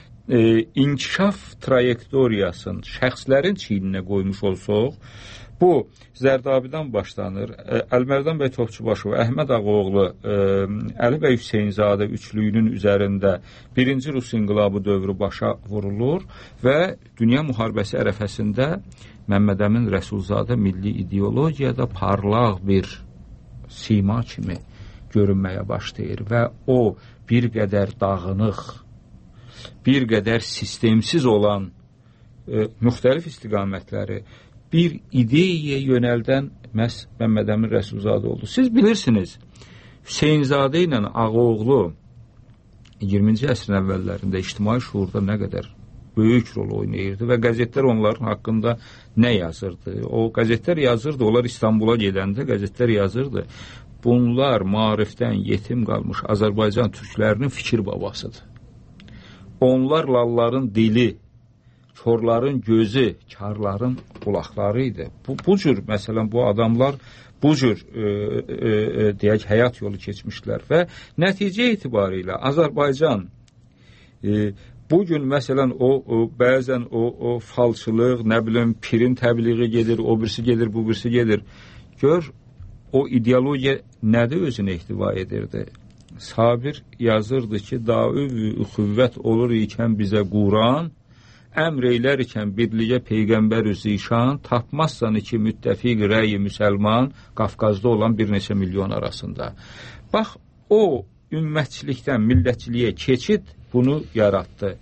inkişaf trayektoriyasını şəxslərin çiyninə qoymuş olsaq, bu Zərdabidən başlanır. Əlmərdan bəy Topçubaşov, Əhməd Ağaoğlu, Əli bəy Hüseynzadə üçlüyünün üzərində birinci Rus inqilabı dövrü başa vurulur və Dünya müharibəsi ərəfəsində Məmməd Əmin Rəsulzadə milli ideologiyada parlaq bir sima kimi görünməyə başlayır və o bir qədər dağınıq, bir qədər sistemsiz olan müxtəlif istiqamətləri bir ideyaya yönəldən məhz Məmməd Əmin Rəsulzadə oldu. Siz bilirsiniz, Hüseynzadə ilə Ağaoğlu 20-ci əsrin əvvəllərində ictimai şuurda nə qədər böyük rol oynayırdı və qəzetlər onların haqqında nə yazırdı? O qəzetlər yazırdı, onlar İstanbula gedəndə qəzetlər yazırdı. Bunlar maarifdən yetim qalmış Azərbaycan türklərinin fikir babasıdır. Onlar lalların dili, korların gözü, karların qulaqları idi. Bu cür, məsələn, bu adamlar bu cür deyək, həyat yolu keçmişlər və nəticə etibarilə Azərbaycan bugün, məsələn, bəzən o falçılıq, nə bilim, pirin təbliği gedir, o birisi gedir, bu birisi gedir. Gör, o ideologiya nədə özünü ihtiva edirdi? Sabir yazırdı ki, daüv-ü xüvvət olur ikən bizə Quran, əmr eylər ikən birliyə Peyğəmbər-ü Zişan, tapmazsan iki müttəfiq rəyi müsəlman Qafqazda olan bir neçə milyon arasında. Bax, o ümmətçilikdən millətçiliyə keçid bunu yarattı.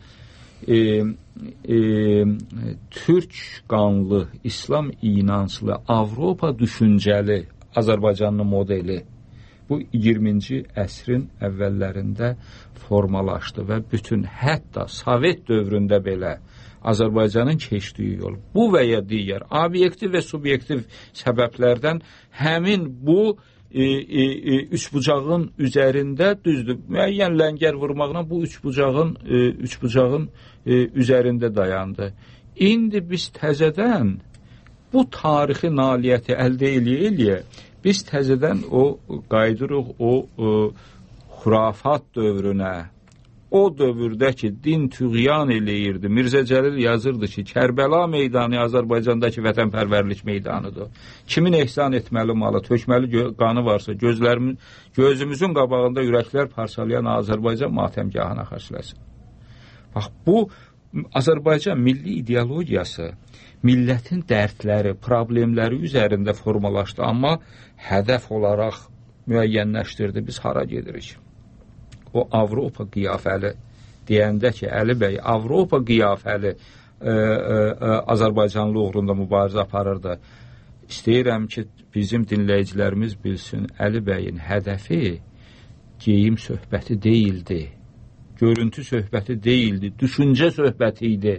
Türk qanlı, İslam inanclı, Avropa düşüncəli Azərbaycanlı modeli bu 20-ci əsrin əvvəllərində formalaşdı və bütün hətta Sovet dövründə belə Azərbaycanın keçdiyi yol bu və ya digər obyektiv və subyektiv səbəblərdən həmin bu üçbucağın üzərində düzdür, müəyyən ləngər vurmaqla bu üçbucağın üzərində dayandı. İndi biz təzədən bu tarixi nailiyyəti əldə eləyə-eləyə biz təzədən o qaydırıq o xurafat dövrünə, o dövrdə ki, din tüğyan eləyirdi. Mirzə Cəlil yazırdı ki, Kərbəla meydanı Azərbaycandakı vətənpərvərlik meydanıdır. Kimin ehsan etməli malı, tökməli qanı varsa, gözümüzün qabağında ürəklər parçalayan Azərbaycan matəmgahına xərcləsin. Bax, bu Azərbaycan milli ideologiyası millətin dərdləri, problemləri üzərində formalaşdı, amma hədəf olaraq müəyyənləşdirdi. Biz hara gedirik? O Avropa qiyafəli deyəndə ki, Əli bəy Avropa qiyafəli Azərbaycanlı uğrunda mübarizə aparırdı. İstəyirəm ki, bizim dinləyicilərimiz bilsin, Əli bəyin hədəfi geyim söhbəti deyildi, görüntü söhbəti deyildi, düşüncə söhbəti idi.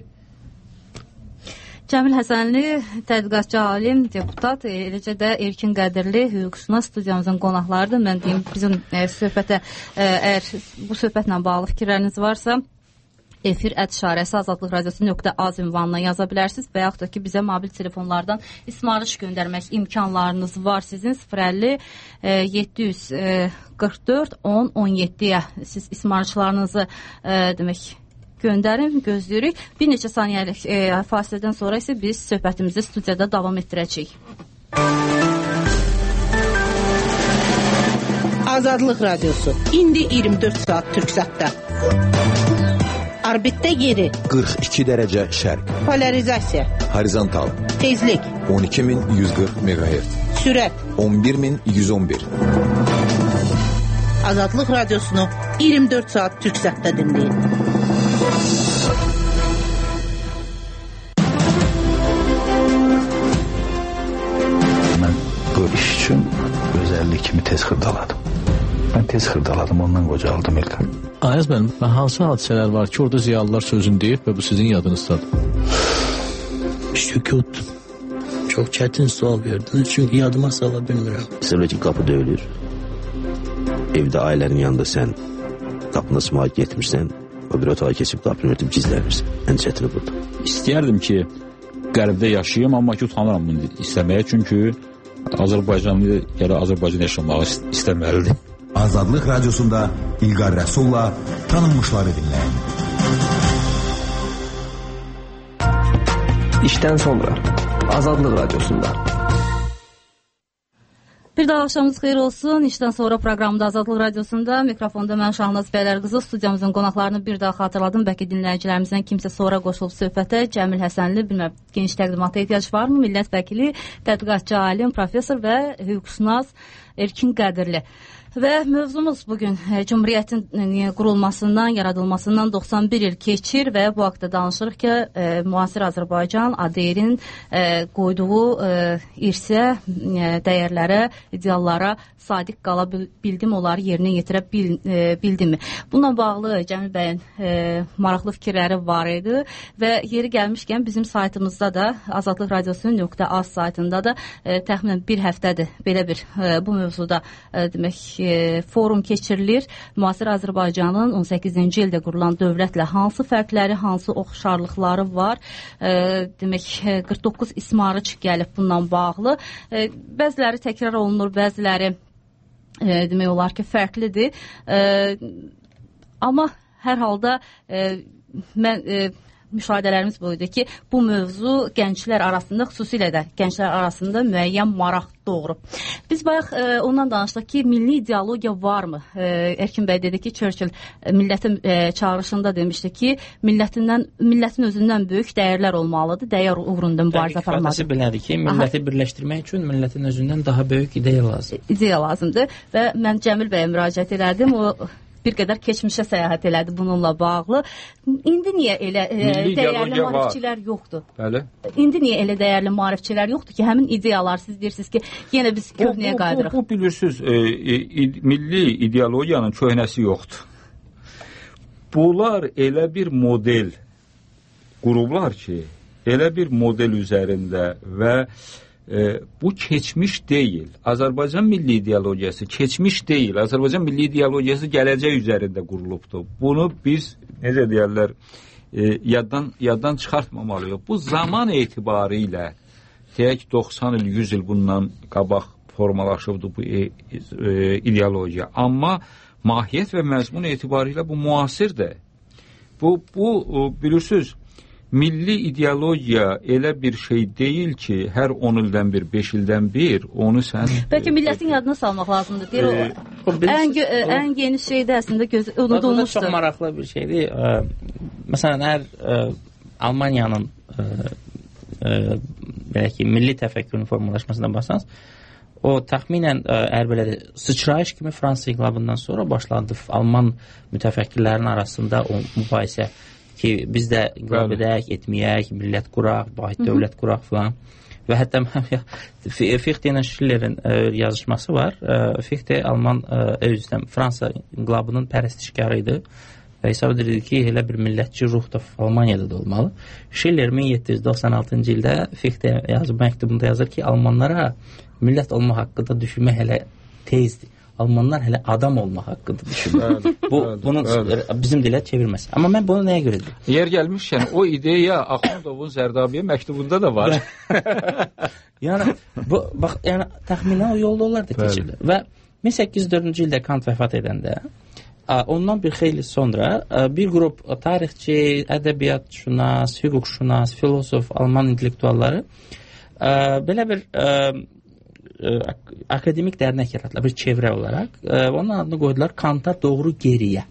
Cəmil Həsənli, tədqiqatçı alim, deputat, eləcə də Erkin Qədirli, hüquqşünas studiyamızın qonaqlarıdır. Mən deyim, bizim söhbətə, əgər bu söhbətlə bağlı fikirləriniz varsa, efir @şarəsi azadlıqradiosu.az ünvanına yaza bilərsiniz və yaxud da ki, bizə mobil telefonlardan ismarış göndərmək imkanlarınız var sizin 050 744 10 17-yə siz ismarışlarınızı demək göndərin, gözləyirik. Bir neçə saniyəlik fasilədən sonra isə biz söhbətimizi studiyada davam etdirəcəyik. Azadlıq Radiosu. İndi 24 saat Türksatda. Orbitdə yeri. 42 dərəcə şərq. Polarizasiya. Horizontal. Tezlik. 12140 MHz. Sürət. 11111. Azadlıq Radiosunu 24 saat Türksatda dinləyin. Mən bu iş üçün özəllik kimi tez xırdaladım. Mən tez xırdaladım, ondan qocaldım İlqar. Ayaz mənim, hansı hadisələr var ki, orada ziyalılar sözünü deyib və bu sizin yadınızdadır? Sükut. Çox çətin sual verdiniz, çünki yadıma sala bilmirəm. Məsələ ki, qapı döyülür. Evdə ailənin yanında sən qapına sımaq getmirsən, o bir otağa keçib qapını örtüb gizlənirsən. Ən çətini burada. İstəyərdim ki, qərbdə yaşayayım, amma ki, utanıram bunu istəməyə, çünki Azərbaycanlı gələ Azərbaycan yaşamağı istəməlidir. Azadlıq Radiosunda İlqar Rəsulla tanınmışları dinləyin. İşdən sonra Azadlıq Radiosunda. Bir daha axşamınız xeyir olsun. İşdən sonra proqramda Azadlıq Radiosunda mikrofonda mən Şahnaz Bəylərqızı, studiyamızın qonaqlarını bir daha xatırladım. Bəlkə dinləyicilərimizdən kimsə sonra qoşulub söhbətə. Cəmil Həsənli, bilməm, geniş təqdimata ehtiyac varmı? Millət vəkili, tədqiqatçı alim, professor və hüquqşünas Erkin Qədirli. Və mövzumuz bugün Cümhuriyyətin qurulmasından, yaradılmasından 91 il keçir və bu haqda danışırıq ki, müasir Azərbaycan ADR-in qoyduğu irsə, dəyərlərə, ideallara sadiq qala bildim, onları yerinə yetirə bildimi? Bununla bağlı Cəmil bəyin maraqlı fikirləri var idi və yeri gəlmişkən bizim saytımızda da, Azadlıq Radiosu.az saytında da təxminən bir həftədir belə bir bu mövzuda demək forum keçirilir. Müasir Azərbaycanın 18-ci ildə qurulan dövlətlə hansı fərqləri, hansı oxşarlıqları var? Demək 49 ismarıç gəlib bundan bağlı. Bəziləri təkrar olunur, bəziləri demək olar ki, fərqlidir. Amma hər halda mən müşahidələrimiz bu idi ki, bu mövzu gənclər arasında, xüsusilə də gənclər arasında müəyyən maraq doğurub. Biz bayaq ondan danışdıq ki, milli ideologiya varmı? Erkin bəy dedi ki, Churchill millətin çağırışında demişdi ki, millətin özündən böyük dəyərlər olmalıdır, dəyər uğrunda mübarizə aparmalıdır. İfadəsi belədir ki, milləti birləşdirmək üçün millətin özündən daha böyük ideya lazımdır. İdeya lazımdır və mən Cəmil bəyə müraciət edirdim, o bir qədər keçmişə səyahət elədi bununla bağlı. İndi niyə elə dəyərli maarifçilər yoxdur? Bəli. İndi niyə elə dəyərli maarifçilər yoxdur ki, həmin ideyalar siz deyirsiniz ki, yenə biz köhnəyə qayıdırıq? Bu bilirsiniz, milli ideologiyanın köhnəsi yoxdur. Bunlar elə bir model qurublar ki, elə bir model üzərində və bu keçmiş deyil. Azərbaycan milli ideologiyası keçmiş deyil. Azərbaycan milli ideologiyası gələcək üzərində qurulubdur. Bunu biz, necə deyərlər, yaddan çıxartmamalıyıq. Bu zaman etibarı ilə deyək 90 il, 100 il bundan qabaq formalaşıbdır bu ideologiya. Amma mahiyyət və məzmun etibarilə bu müasirdir. Bu bilirsiniz, milli ideologiya elə bir şey deyil ki, hər 10 ildən bir, 5 ildən bir onu sən... Bəlkə millətin yadına salmaq lazımdır. Deyir, ən yeni şeydə əslində unudulmuşdur. Çox maraqlı bir şeydir. Məsələn, hər Almaniyanın belə ki, milli təfəkkürün formalaşmasından baxsanız, o təxminən ərbələri sıçrayış kimi Fransa inqilabından sonra başlandı. Alman mütəfəkkirlərin arasında o mübahisə ki, biz də inqilab edək, etməyək, millət quraq, vahid dövlət quraq filan. Və hətta Fichte ilə Schillerin yazışması var. Fichte Alman, Fransa inqilabının pərəstişkarı idi. Və hesab edirdi ki, elə bir millətçi ruh da Almaniyada da olmalı. Schiller 1796-cı ildə Fichte məktubunda yazır ki, Almanlara millət olma haqqında düşünmək hələ tezdir. Almanlar hələ adam olma haqqında düşünür. Bunu bizim dilə çevirməz. Amma mən bunu nəyə görə deyim? Yer gəlmişkən, o ideya Axundovun Zərdabiyə məktubunda da var. Yəni, təxminən o yolda onlar da keçirdi. Və 1804-cü ildə Kant vəfat edəndə, ondan bir xeyli sonra bir qrup tarixçi, ədəbiyyatşünas, hüquqşünas, filosof, Alman intellektualları belə bir akademik dərnək yaratdılar, bir çevrə olaraq. Onun adını qoydular Kanta doğru geriyə.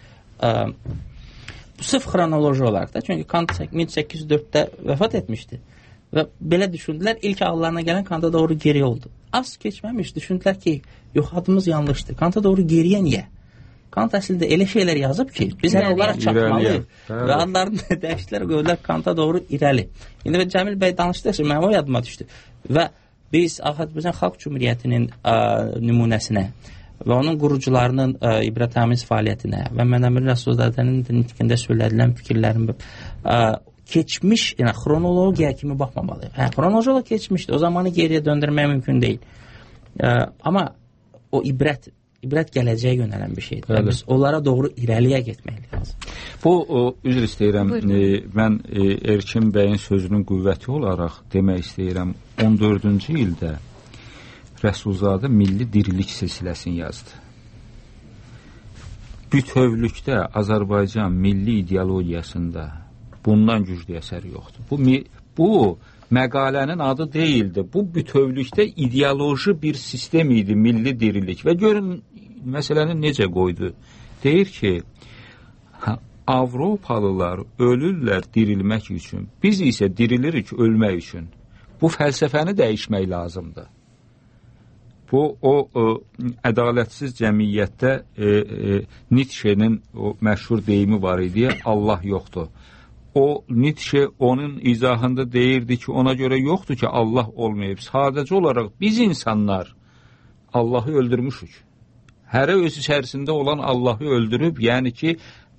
Bu sırf xronoloji olaraq da, çünki Kant 1804-də vəfat etmişdi. Və belə düşündülər, ilk ağlarına gələn Kanta doğru geriyə oldu. Az keçməmiş, düşündülər ki, yox, adımız yanlışdır. Kanta doğru geriyə niyə? Kant əslində elə şeylər yazıb ki, biz hələ onlara çatmalıyıq. Və adlarını dəyişdilər, qoydular Kanta doğru irəli. İndi Cəmil bəy danışdıqca mənim o yadıma düşdü. Və biz Azərbaycan Xalq Cümhuriyyətinin nümunəsinə və onun qurucularının ibrətamiz fəaliyyətinə və Mənəmir Rəsulzadənin nitqində söylədilən fikirlərin keçmiş, yəni xronologiya kimi baxmamalıyıq. Xronologiya keçmişdir, o zamanı geriyə döndürmək mümkün deyil. Amma o ibrət gələcəyə yönələn bir şeydir. Biz onlara doğru irəliyə getmək lazım. Bu, üzr istəyirəm, mən Erkin bəyin sözünün qüvvəti olaraq demək istəyirəm, 14-cü ildə Rəsulzadə Milli Dirilik silsiləsini yazdı. Bütövlükdə Azərbaycan milli ideologiyasında bundan güclü əsər yoxdur. Bu məqalənin adı deyildi. Bu bütövlükdə ideoloji bir sistem idi, milli dirilik. Və görün, məsələni necə qoydu. Deyir ki, Avropalılar ölürlər dirilmək üçün, biz isə dirilirik ölmək üçün. Bu fəlsəfəni dəyişmək lazımdır. Bu, o ədalətsiz cəmiyyətdə Nietzsche'nin o məşhur deyimi var idi, Allah yoxdur. O, Nietzsche onun izahında deyirdi ki, ona görə yoxdur ki, Allah olmayıb. Sadəcə olaraq biz insanlar Allahı öldürmüşük. Hərə öz içərisində olan Allahı öldürüb, yəni ki,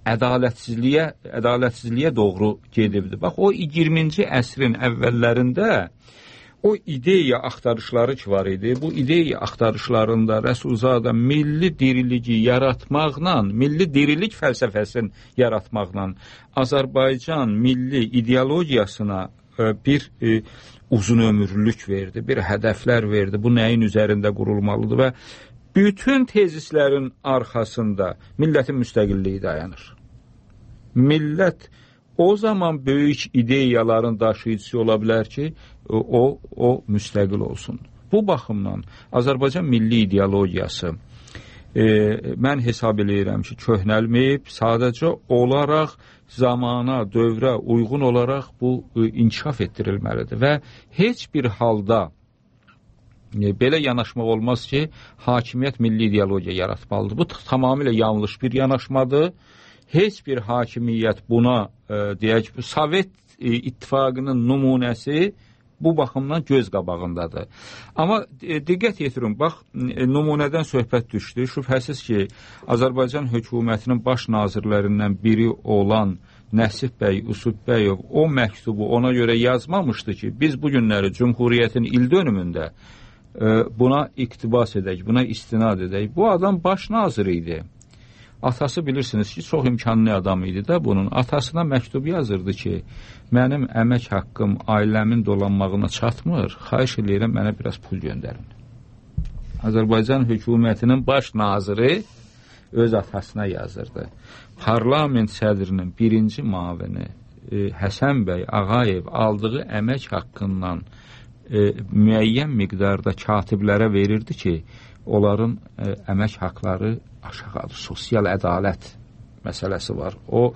ədalətsizliyə doğru gedibdir. Bax, o 20-ci əsrin əvvəllərində o ideya axtarışları ki var idi, bu ideya axtarışlarında Rəsulzadə milli diriliyi yaratmaqla, milli dirilik fəlsəfəsini yaratmaqla Azərbaycan milli ideologiyasına bir uzun ömürlük verdi, bir hədəflər verdi, bu nəyin üzərində qurulmalıdır və bütün tezislərin arxasında millətin müstəqilliyi dayanır. Millət o zaman böyük ideyaların daşıyıcısı ola bilər ki, o müstəqil olsun. Bu baxımdan Azərbaycan milli ideologiyası mən hesab eləyirəm ki, köhnəlməyib, sadəcə olaraq zamana, dövrə uyğun olaraq bu inkişaf etdirilməlidir və heç bir halda belə yanaşmaq olmaz ki, hakimiyyət milli ideologiya yaratmalıdır. Bu tamamilə yanlış bir yanaşmadır. Heç bir hakimiyyət buna, deyək, Sovet İttifaqının nümunəsi bu baxımdan göz qabağındadır. Amma diqqət yetirin, bax, nümunədən söhbət düşdü. Şübhəsiz ki, Azərbaycan hökumətinin baş nazirlərindən biri olan Nəsib bəy Usubbəyov o məktubu ona görə yazmamışdı ki, biz bu günləri Cümhuriyyətin ildönümündə buna iqtibas edək, buna istinad edək. Bu adam baş nazir idi. Atası bilirsiniz ki, çox imkanlı adam idi də bunun. Atasına məktub yazırdı ki, mənim əmək haqqım ailəmin dolanmağına çatmır, xahiş edirəm, mənə biraz pul göndərin. Azərbaycan hökumətinin baş naziri öz atasına yazırdı. Parlament sədrinin birinci müavini Həsən bəy Ağayev aldığı əmək haqqından müəyyən miqdarda katiblərə verirdi ki, onların əmək haqqları aşağıdır. Sosial ədalət məsələsi var. O,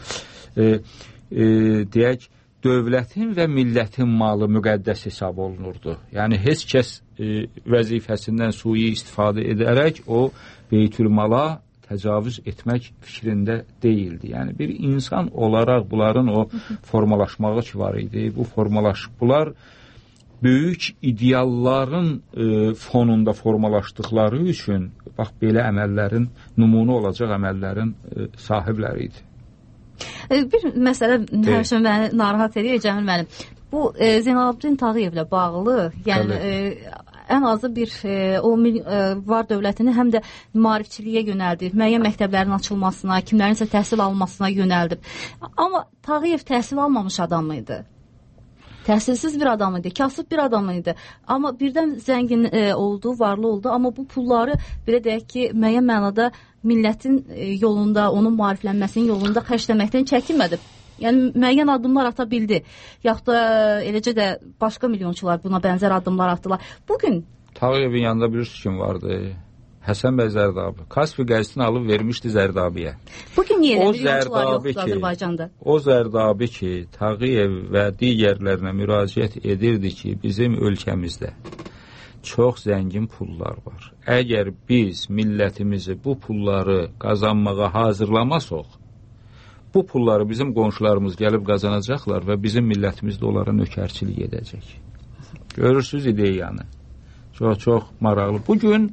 deyək, dövlətin və millətin malı müqəddəs hesab olunurdu. Yəni, heç kəs vəzifəsindən sui istifadə edərək o beytülmala təcavüz etmək fikrində deyildi. Yəni, bir insan olaraq bunların o formalaşmağı ki var idi. Bunlar böyük idealların fonunda formalaşdıqları üçün bax, belə əməllərin, nümunə olacaq əməllərin sahibləri idi. Bir məsələ həmişə məni narahat edir, Cəmil müəllim. Bu Zeynalabdin Tağıyevlə bağlı, yəni ən azı bir var dövlətini həm də maarifçiliyə yönəldib, müəyyən məktəblərin açılmasına, kimlərinsə təhsil almasına yönəldib. Amma Tağıyev təhsil almamış adam idi. Təhsilsiz bir adam idi, kasıb bir adam idi. Amma birdən zəngin oldu, varlı oldu. Amma bu pulları, belə deyək ki, müəyyən mənada millətin yolunda, onun maariflənməsinin yolunda xərcləməkdən çəkinmədi. Yəni, müəyyən addımlar ata bildi. Yaxud da eləcə də başqa milyonçular buna bənzər addımlar atdılar. Bugün... Tağıyevin yanında bilirsiniz kim vardı? Həsən bəy Zərdabi. Kaspi qəzetini alıb vermişdi Zərdabiyə. Bugün niyə elə milyonçular yoxdur Azərbaycanda? O Zərdabi ki, Tağıyev və digərlərinə müraciət edirdi ki, bizim ölkəmizdə çox zəngin pullar var. Əgər biz millətimizi bu pulları qazanmağa hazırlamasaq, bu pulları bizim qonşularımız gəlib qazanacaqlar və bizim millətimiz də onlara nökərçilik edəcək. Görürsünüz ideyanı. Çox maraqlı. Bugün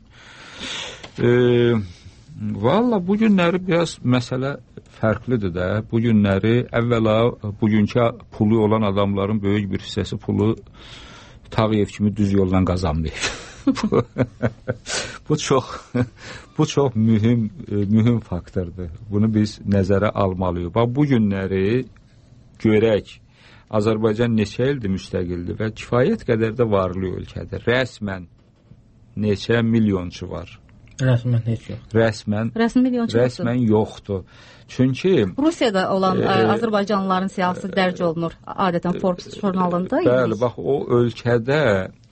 valla bu günləri biraz məsələ fərqlidir də. Bu günləri əvvəla bugünkü pulu olan adamların böyük bir hissəsi pulu Tağıyev kimi düz yoldan qazanmayıb. Bu çox mühüm faktordur. Bunu biz nəzərə almalıyıq. Bax, bu günləri görək, Azərbaycan neçə ildir müstəqildir və kifayət qədər də varlı ölkədir. Rəsmən neçə milyonçu var? Rəsmən heç yox. Rəsmən yoxdur. Çünki Rusiyada olan Azərbaycanlıların siyasi dərc olunur adətən Forbes jurnalında. Bəli, bax, o ölkədə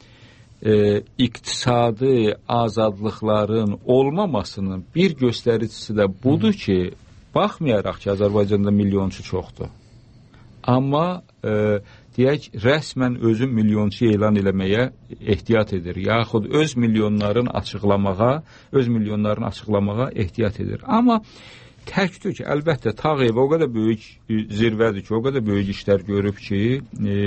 iqtisadi azadlıqların olmamasının bir göstəricisi də budur ki, baxmayaraq ki, Azərbaycanda milyonçu çoxdur. Amma deyək, rəsmən özü milyonçu elan eləməyə ehtiyat edir. Yaxud öz milyonlarını açıqlamağa ehtiyat edir. Amma təkdir ki, əlbəttə Tağıyev o qədər böyük zirvədir ki, o qədər böyük işlər görüb ki,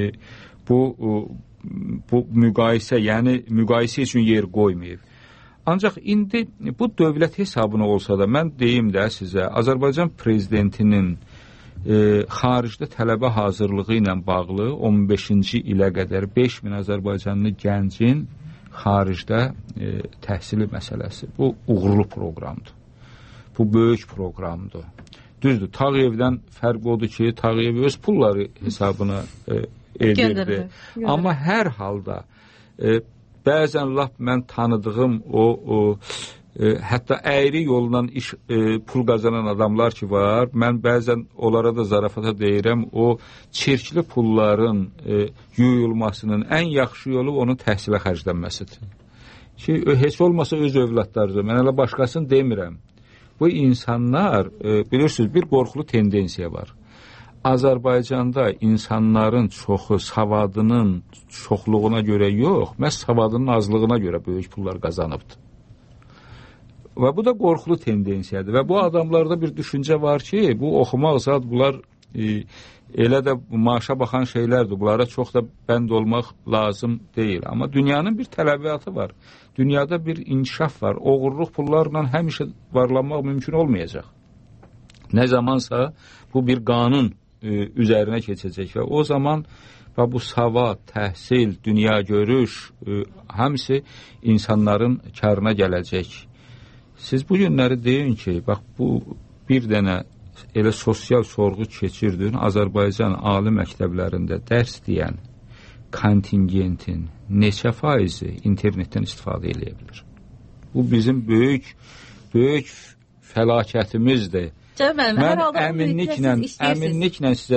bu müqayisə, yəni müqayisə üçün yer qoymayıb. Ancaq indi bu dövlət hesabına olsa da, mən deyim də sizə, Azərbaycan prezidentinin xaricdə tələbə hazırlığı ilə bağlı 15-ci ilə qədər 5000 Azərbaycanlı gəncin xaricdə təhsili məsələsi. Bu uğurlu proqramdır. Bu böyük proqramdır. Düzdür, Tağıyevdən fərq odur ki, Tağıyev öz pulları hesabına edirdi. Amma hər halda bəzən lap mən tanıdığım hətta əyri yolla pul qazanan adamlar ki var, mən bəzən onlara da zarafata deyirəm, o çirkli pulların yuyulmasının ən yaxşı yolu onun təhsilə xərclənməsidir. Ki, heç olmasa öz övladlarıdır. Mən elə başqasını demirəm. Bu insanlar, bilirsiniz, bir qorxulu tendensiya var. Azərbaycanda insanların çoxu savadının çoxluğuna görə yox, məhz savadının azlığına görə böyük pullar qazanıbdır. Və bu da qorxulu tendensiyadır. Və bu adamlarda bir düşüncə var ki, bu oxumaq zat, bunlar elə də maaşa baxan şeylərdir. Bunlara çox da bənd olmaq lazım deyil. Amma dünyanın bir tələbatı var. Dünyada bir inkişaf var. Oğurluq pullarla həmişə varlanmaq mümkün olmayacaq. Nə zamansa bu bir qanun üzərinə keçəcək və o zaman bu savad, təhsil, dünya görüş hamısı insanların karına gələcək. Siz bu günləri deyin ki, bax bu bir dənə elə sosial sorğu keçirdin, Azərbaycan ali məktəblərində dərs deyən kontingentin neçə faizi internetdən istifadə edə bilir? Bu bizim böyük fəlakətimizdir. Mən əminliklə sizə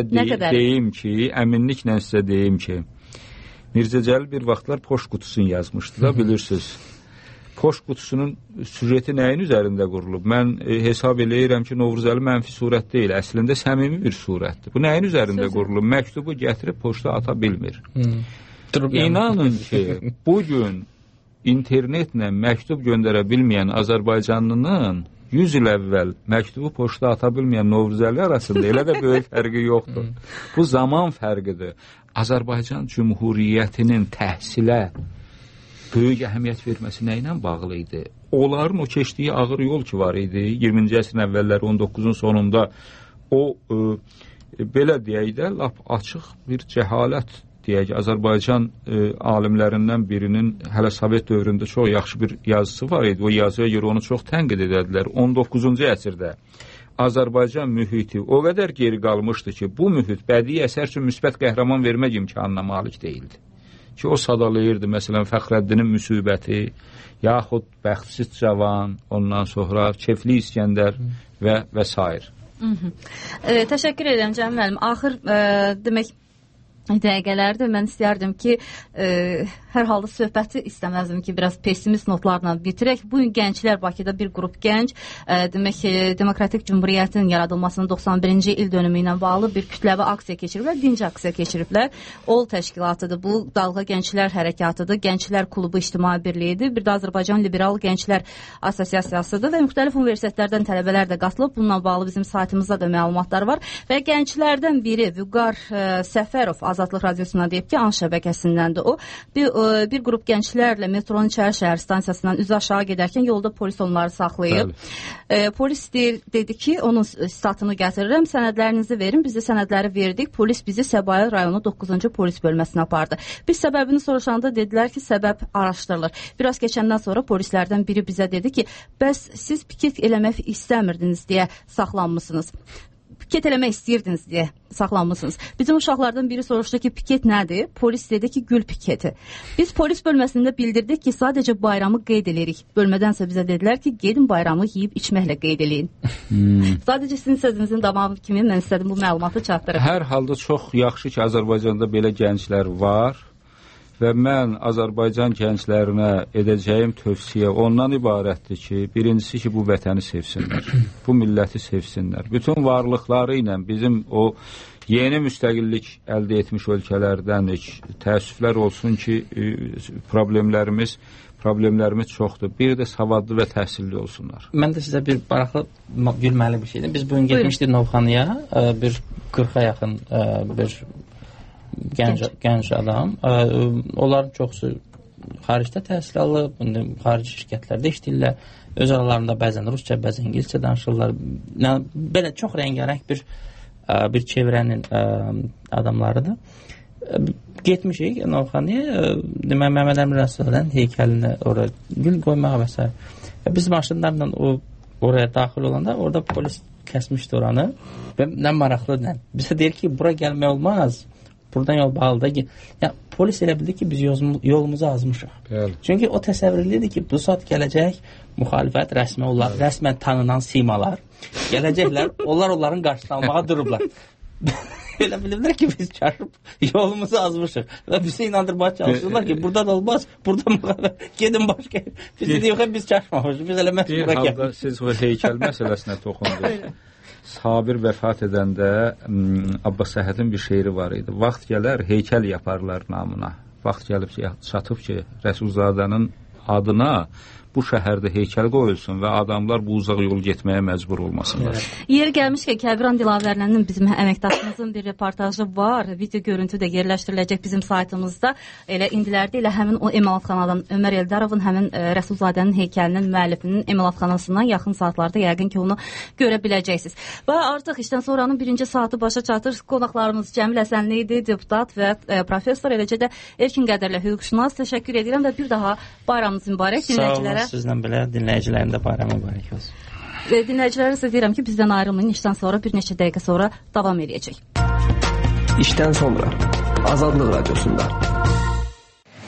deyim ki, Mirzə Cəlil bir vaxtlar poçt qutusunu yazmışdı da, bilirsiniz. Poçt qutusunun süjeti nəyin üzərində qurulub? Mən hesab eləyirəm ki, Novruzəli mənfi surət deyil, əslində səmimi bir surətdir. Bu nəyin üzərində qurulub? Məktubu gətirib poçta ata bilmir. İnanın ki, bugün internetlə məktub göndərə bilməyən Azərbaycanlının 100 il əvvəl məktubu poçta ata bilməyən Novruzəli arasında elə də böyük fərqi yoxdur. Bu zaman fərqidir. Azərbaycan Cümhuriyyətinin təhsilə böyük əhəmiyyət verməsi nə ilə bağlı idi? Onların o keçdiyi ağır yol ki var idi, 20-ci əsrin əvvəlləri, 19-un sonunda o, belə deyək də, lap açıq bir cəhalət deyək, Azərbaycan alimlərindən birinin hələ Sovet dövründə çox yaxşı bir yazısı var idi. O yazıya görə onu çox tənqid edədilər. 19-cu əsrdə Azərbaycan mühiti o qədər geri qalmışdı ki, bu mühit bədii əsər üçün müsbət qəhrəman vermək imkanına malik deyildi. Ki, o sadalayırdı, məsələn, Fəxrəddinin müsibəti, yaxud Bəxtsiz Cavan, ondan sonra Kefli İskəndər və s. Təşəkkür edirəm Cəmil müəllim. Axır demək dəqiqələrdir. Mən istərdim ki, hər halda söhbəti istəməzdim ki, biraz pessimist notlarla bitirək. Bugün gənclər, Bakıda bir qrup gənc, demək ki, Demokratik Cümhuriyyətin yaradılmasının 91-ci il dönümü ilə bağlı bir kütləvi aksiya keçiriblər, dinc aksiya keçiriblər. OL təşkilatıdır, bu Dalğa Gənclər Hərəkatıdır, Gənclər Klubu İctimai Birliyidir, bir də Azərbaycan Liberal Gənclər Assosiasiyasıdır və müxtəlif universitetlərdən tələbələr də qatılıb. Bununla bağlı bizim saytımızda da məlumatlar var və gənclərdən biri Vüqar Səfərov Azadlıq Radiosuna deyib ki, AN şəbəkəsindəndir o. Bir qrup gənclərlə metronun İçəri şəhər stansiyasından üzü aşağı gedərkən yolda polis onları saxlayıb. Polis dedi ki, onun statını gətirirəm, sənədlərinizi verin. Biz də sənədləri verdik. Polis bizi Səbail rayonu 9-cu polis bölməsinə apardı. Biz səbəbini soruşanda dedilər ki, səbəb araşdırılır. Biraz keçəndən sonra polislərdən biri bizə dedi ki, bəs siz piket eləmək istəmirdiniz deyə saxlanmışsınız. Piket eləmək istəyirdiniz deyə saxlanmışsınız. Bizim uşaqlardan biri soruşdu ki, piket nədir? Polis dedi ki, gül piketi. Biz polis bölməsində bildirdik ki, sadəcə bayramı qeyd edirik. Bölmədənsə bizə dedilər ki, gedin bayramı yeyib içməklə qeyd eləyin. Sadəcə sizin sözünüzün davamı kimi mən istədim bu məlumatı çatdırım. Hər halda çox yaxşı ki, Azərbaycanda belə gənclər var və mən Azərbaycan gənclərinə edəcəyim tövsiyə ondan ibarətdir ki, birincisi ki, bu vətəni sevsinlər, bu milləti sevsinlər. Bütün varlıqları ilə bizim o yeni müstəqillik əldə etmiş ölkələrdən təəssüflər olsun ki, problemlərimiz çoxdur. Bir də savadlı və təhsilli olsunlar. Mən də sizə bir maraqlı, gülməli bir şeydir. Biz bugün getmişdik Novxanıya, bir 40-a yaxın bir gənc adam. Onların çoxsu xaricdə təhsil alıb, xarici şirkətlərdə işləyirlər. Öz aralarında bəzən rusca, bəzən İngilizcə danışırlar. Belə çox rəngarəng bir çevrənin adamlarıdır. Getmişik Novxanıya, Məhəmməd Əmin Rəsulun heykəlinə oraya gül qoymağa və s. Biz maşınlarla oraya daxil olanda orada polis kəsmişdi oranı və nə maraqlıdır. Bizə deyir ki, bura gəlmək olmaz. Buradan yol bağlıdır ki, polis elə bildi ki, biz yolumuzu azmışıq. Çünki o təsəvvür edirdi ki, bu saat gələcək müxalifət rəsmən tanınan simalar. Gələcəklər, onların qarşısını almağa durublar. Elə bilirlər ki, biz çaşıb yolumuzu azmışıq. Və bizi inandırmağa çalışırlar ki, buradan olmaz, buradan gedin başqa. Biz dedik, biz çaşmamışıq, biz elə məhz bura gəlir. Bir halda siz o heykəl məsələsinə toxundunuz. Sabir vəfat edəndə Abbas Səhədin bir şeiri var idi. Vaxt gələr, heykəl yaparlar namına. Vaxt gəlib çatıb ki, Rəsulzadənin adına bu şəhərdə heykəl qoyulsun və adamlar bu uzaq yol getməyə məcbur olmasınlar. Yeri gəlmişkən Kəbran Dilavərlinin bizim əməkdaşımızın bir reportajı var. Video görüntü də yerləşdiriləcək bizim saytımızda. Elə indilərdə elə həmin o emalatxanadan Ömər Eldarovun həmin Rəsulzadənin heykəlinin müəllifinin emalatxanasından yaxın saatlarda yəqin ki onu görə biləcəksiniz. Və artıq işdən sonranın birinci saatı başa çatır. Qonaqlarımız Cəmil Həsənli idi, deputat və professor, eləcə də Erkin Qədərli hüquqşünas. Təşəkkür edirəm və bir daha bayramınız mübarək dinləyicilərə. Sizlə belə dinləyicilərin də bayramı mübarək olsun. Dinləyicilərə sizə deyirəm ki, bizdən ayrılmayın. İşdən sonra bir neçə dəqiqə sonra davam edəcək. İşdən sonra Azadlıq Radiosunda.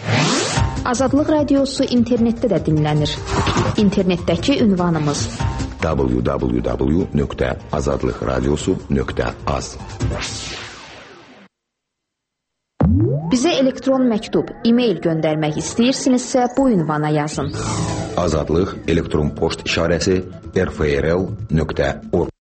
Azadlıq Radiosu internetdə də dinlənir. İnternetdəki ünvanımız www.azadlıqradiosu.az. Bizə elektron məktub, e-mail göndərmək istəyirsinizsə bu ünvana yazın. Azadlıq elektron poçt işarəsi rfrl.org